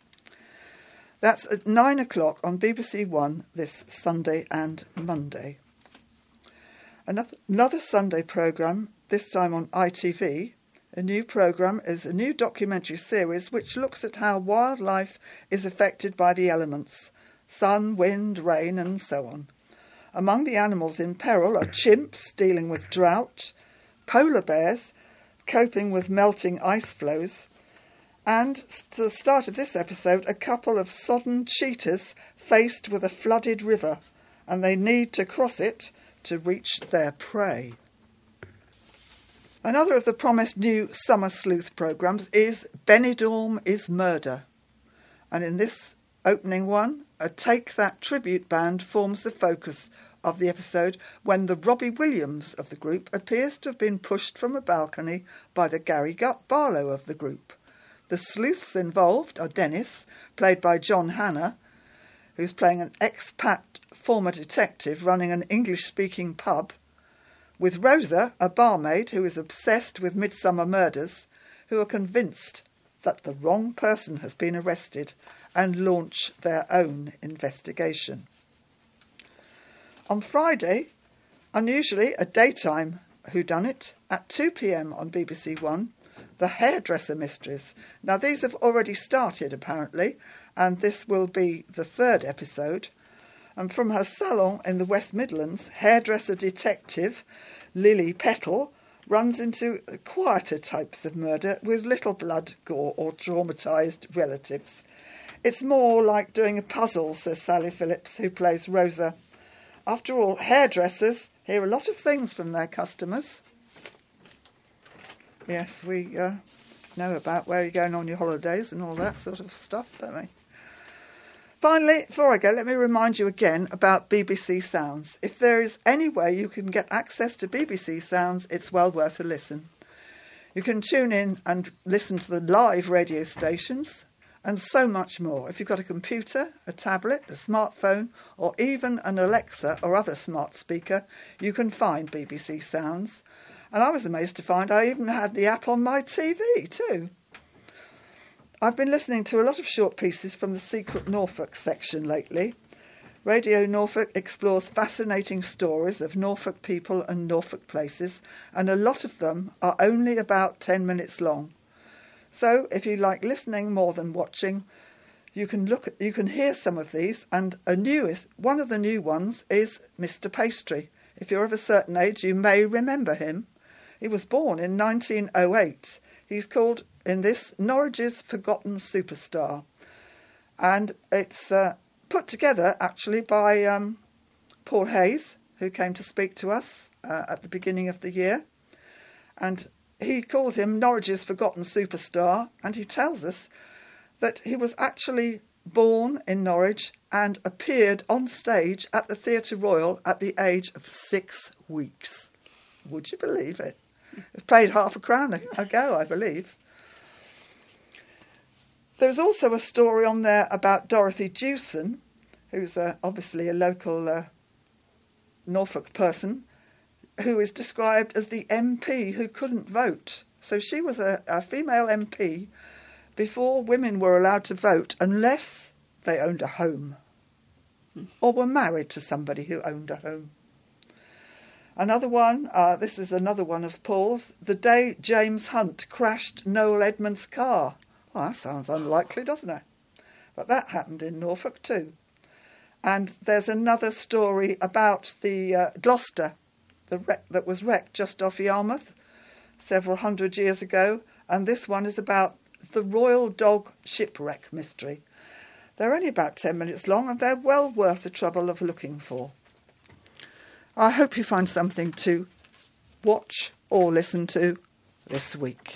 That's at nine o'clock on B B C One this Sunday and Monday. Another, another Sunday programme, this time on I T V. A new programme is a new documentary series which looks at how wildlife is affected by the elements. Sun, wind, rain, and so on. Among the animals in peril are chimps dealing with drought, polar bears coping with melting ice floes, and to the start of this episode, a couple of sodden cheetahs faced with a flooded river, and they need to cross it to reach their prey. Another of the promised new summer sleuth programmes is Benidorm is Murder, and in this opening one, a Take That tribute band forms the focus of the episode when the Robbie Williams of the group appears to have been pushed from a balcony by the Gary Barlow of the group. The sleuths involved are Dennis, played by John Hannah, who's playing an expat former detective running an English-speaking pub, with Rosa, a barmaid who is obsessed with Midsummer Murders, who are convinced that the wrong person has been arrested and launch their own investigation. On Friday, unusually a daytime whodunit, at two p.m. on B B C One, The Hairdresser Mysteries. Now, these have already started, apparently, and this will be the third episode. And from her salon in the West Midlands, hairdresser detective Lily Petal runs into quieter types of murder with little blood, gore or traumatised relatives. It's more like doing a puzzle, says Sally Phillips, who plays Rosa. After all, hairdressers hear a lot of things from their customers. Yes, we uh, know about where you're going on your holidays and all that sort of stuff, don't we? Finally, before I go, let me remind you again about B B C Sounds. If there is any way you can get access to B B C Sounds, it's well worth a listen. You can tune in and listen to the live radio stations and so much more. If you've got a computer, a tablet, a smartphone, or even an Alexa or other smart speaker, you can find B B C Sounds. And I was amazed to find I even had the app on my T V too. I've been listening to a lot of short pieces from the Secret Norfolk section lately. Radio Norfolk explores fascinating stories of Norfolk people and Norfolk places, and a lot of them are only about ten minutes long. So if you like listening more than watching, you can look at, you can hear some of these, and a newest one of the new ones is Mister Pastry. If you're of a certain age, you may remember him. He was born in nineteen oh eight. He's called in this Norwich's Forgotten Superstar, and it's uh, put together actually by um, Paul Hayes, who came to speak to us uh, at the beginning of the year, and he calls him Norwich's Forgotten Superstar, and he tells us that he was actually born in Norwich and appeared on stage at the Theatre Royal at the age of six weeks. Would you believe it? It was played half a crown ago, I believe. There's also a story on there about Dorothy Jewson, who's uh, obviously a local uh, Norfolk person, who is described as the M P who couldn't vote. So she was a, a female M P before women were allowed to vote unless they owned a home or were married to somebody who owned a home. Another one, uh, this is another one of Paul's, the day James Hunt crashed Noel Edmonds' car. Well, that sounds unlikely, doesn't it? But that happened in Norfolk too. And there's another story about the uh, Gloucester, the wreck that was wrecked just off Yarmouth several hundred years ago. And this one is about the Royal Dog shipwreck mystery. They're only about ten minutes long, and they're well worth the trouble of looking for. I hope you find something to watch or listen to this week.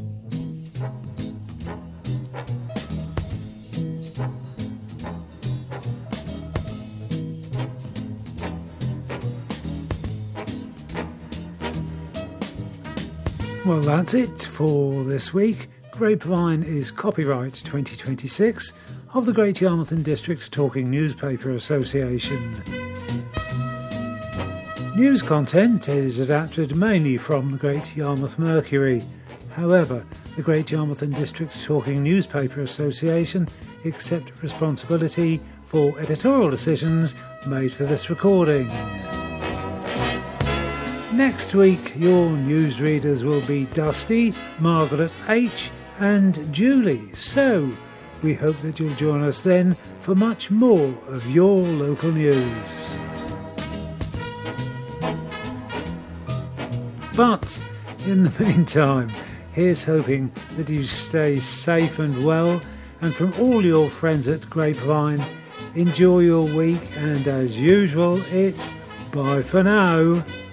Well, that's it for this week. Grapevine is copyright twenty twenty-six of the Great Yarmouth and District Talking Newspaper Association. News content is adapted mainly from the Great Yarmouth Mercury. However, the Great Yarmouth and District Talking Newspaper Association accept responsibility for editorial decisions made for this recording. Next week, your newsreaders will be Dusty, Margaret H. and Julie. So, we hope that you'll join us then for much more of your local news. But, in the meantime, here's hoping that you stay safe and well, and from all your friends at Grapevine, enjoy your week, and as usual, it's bye for now.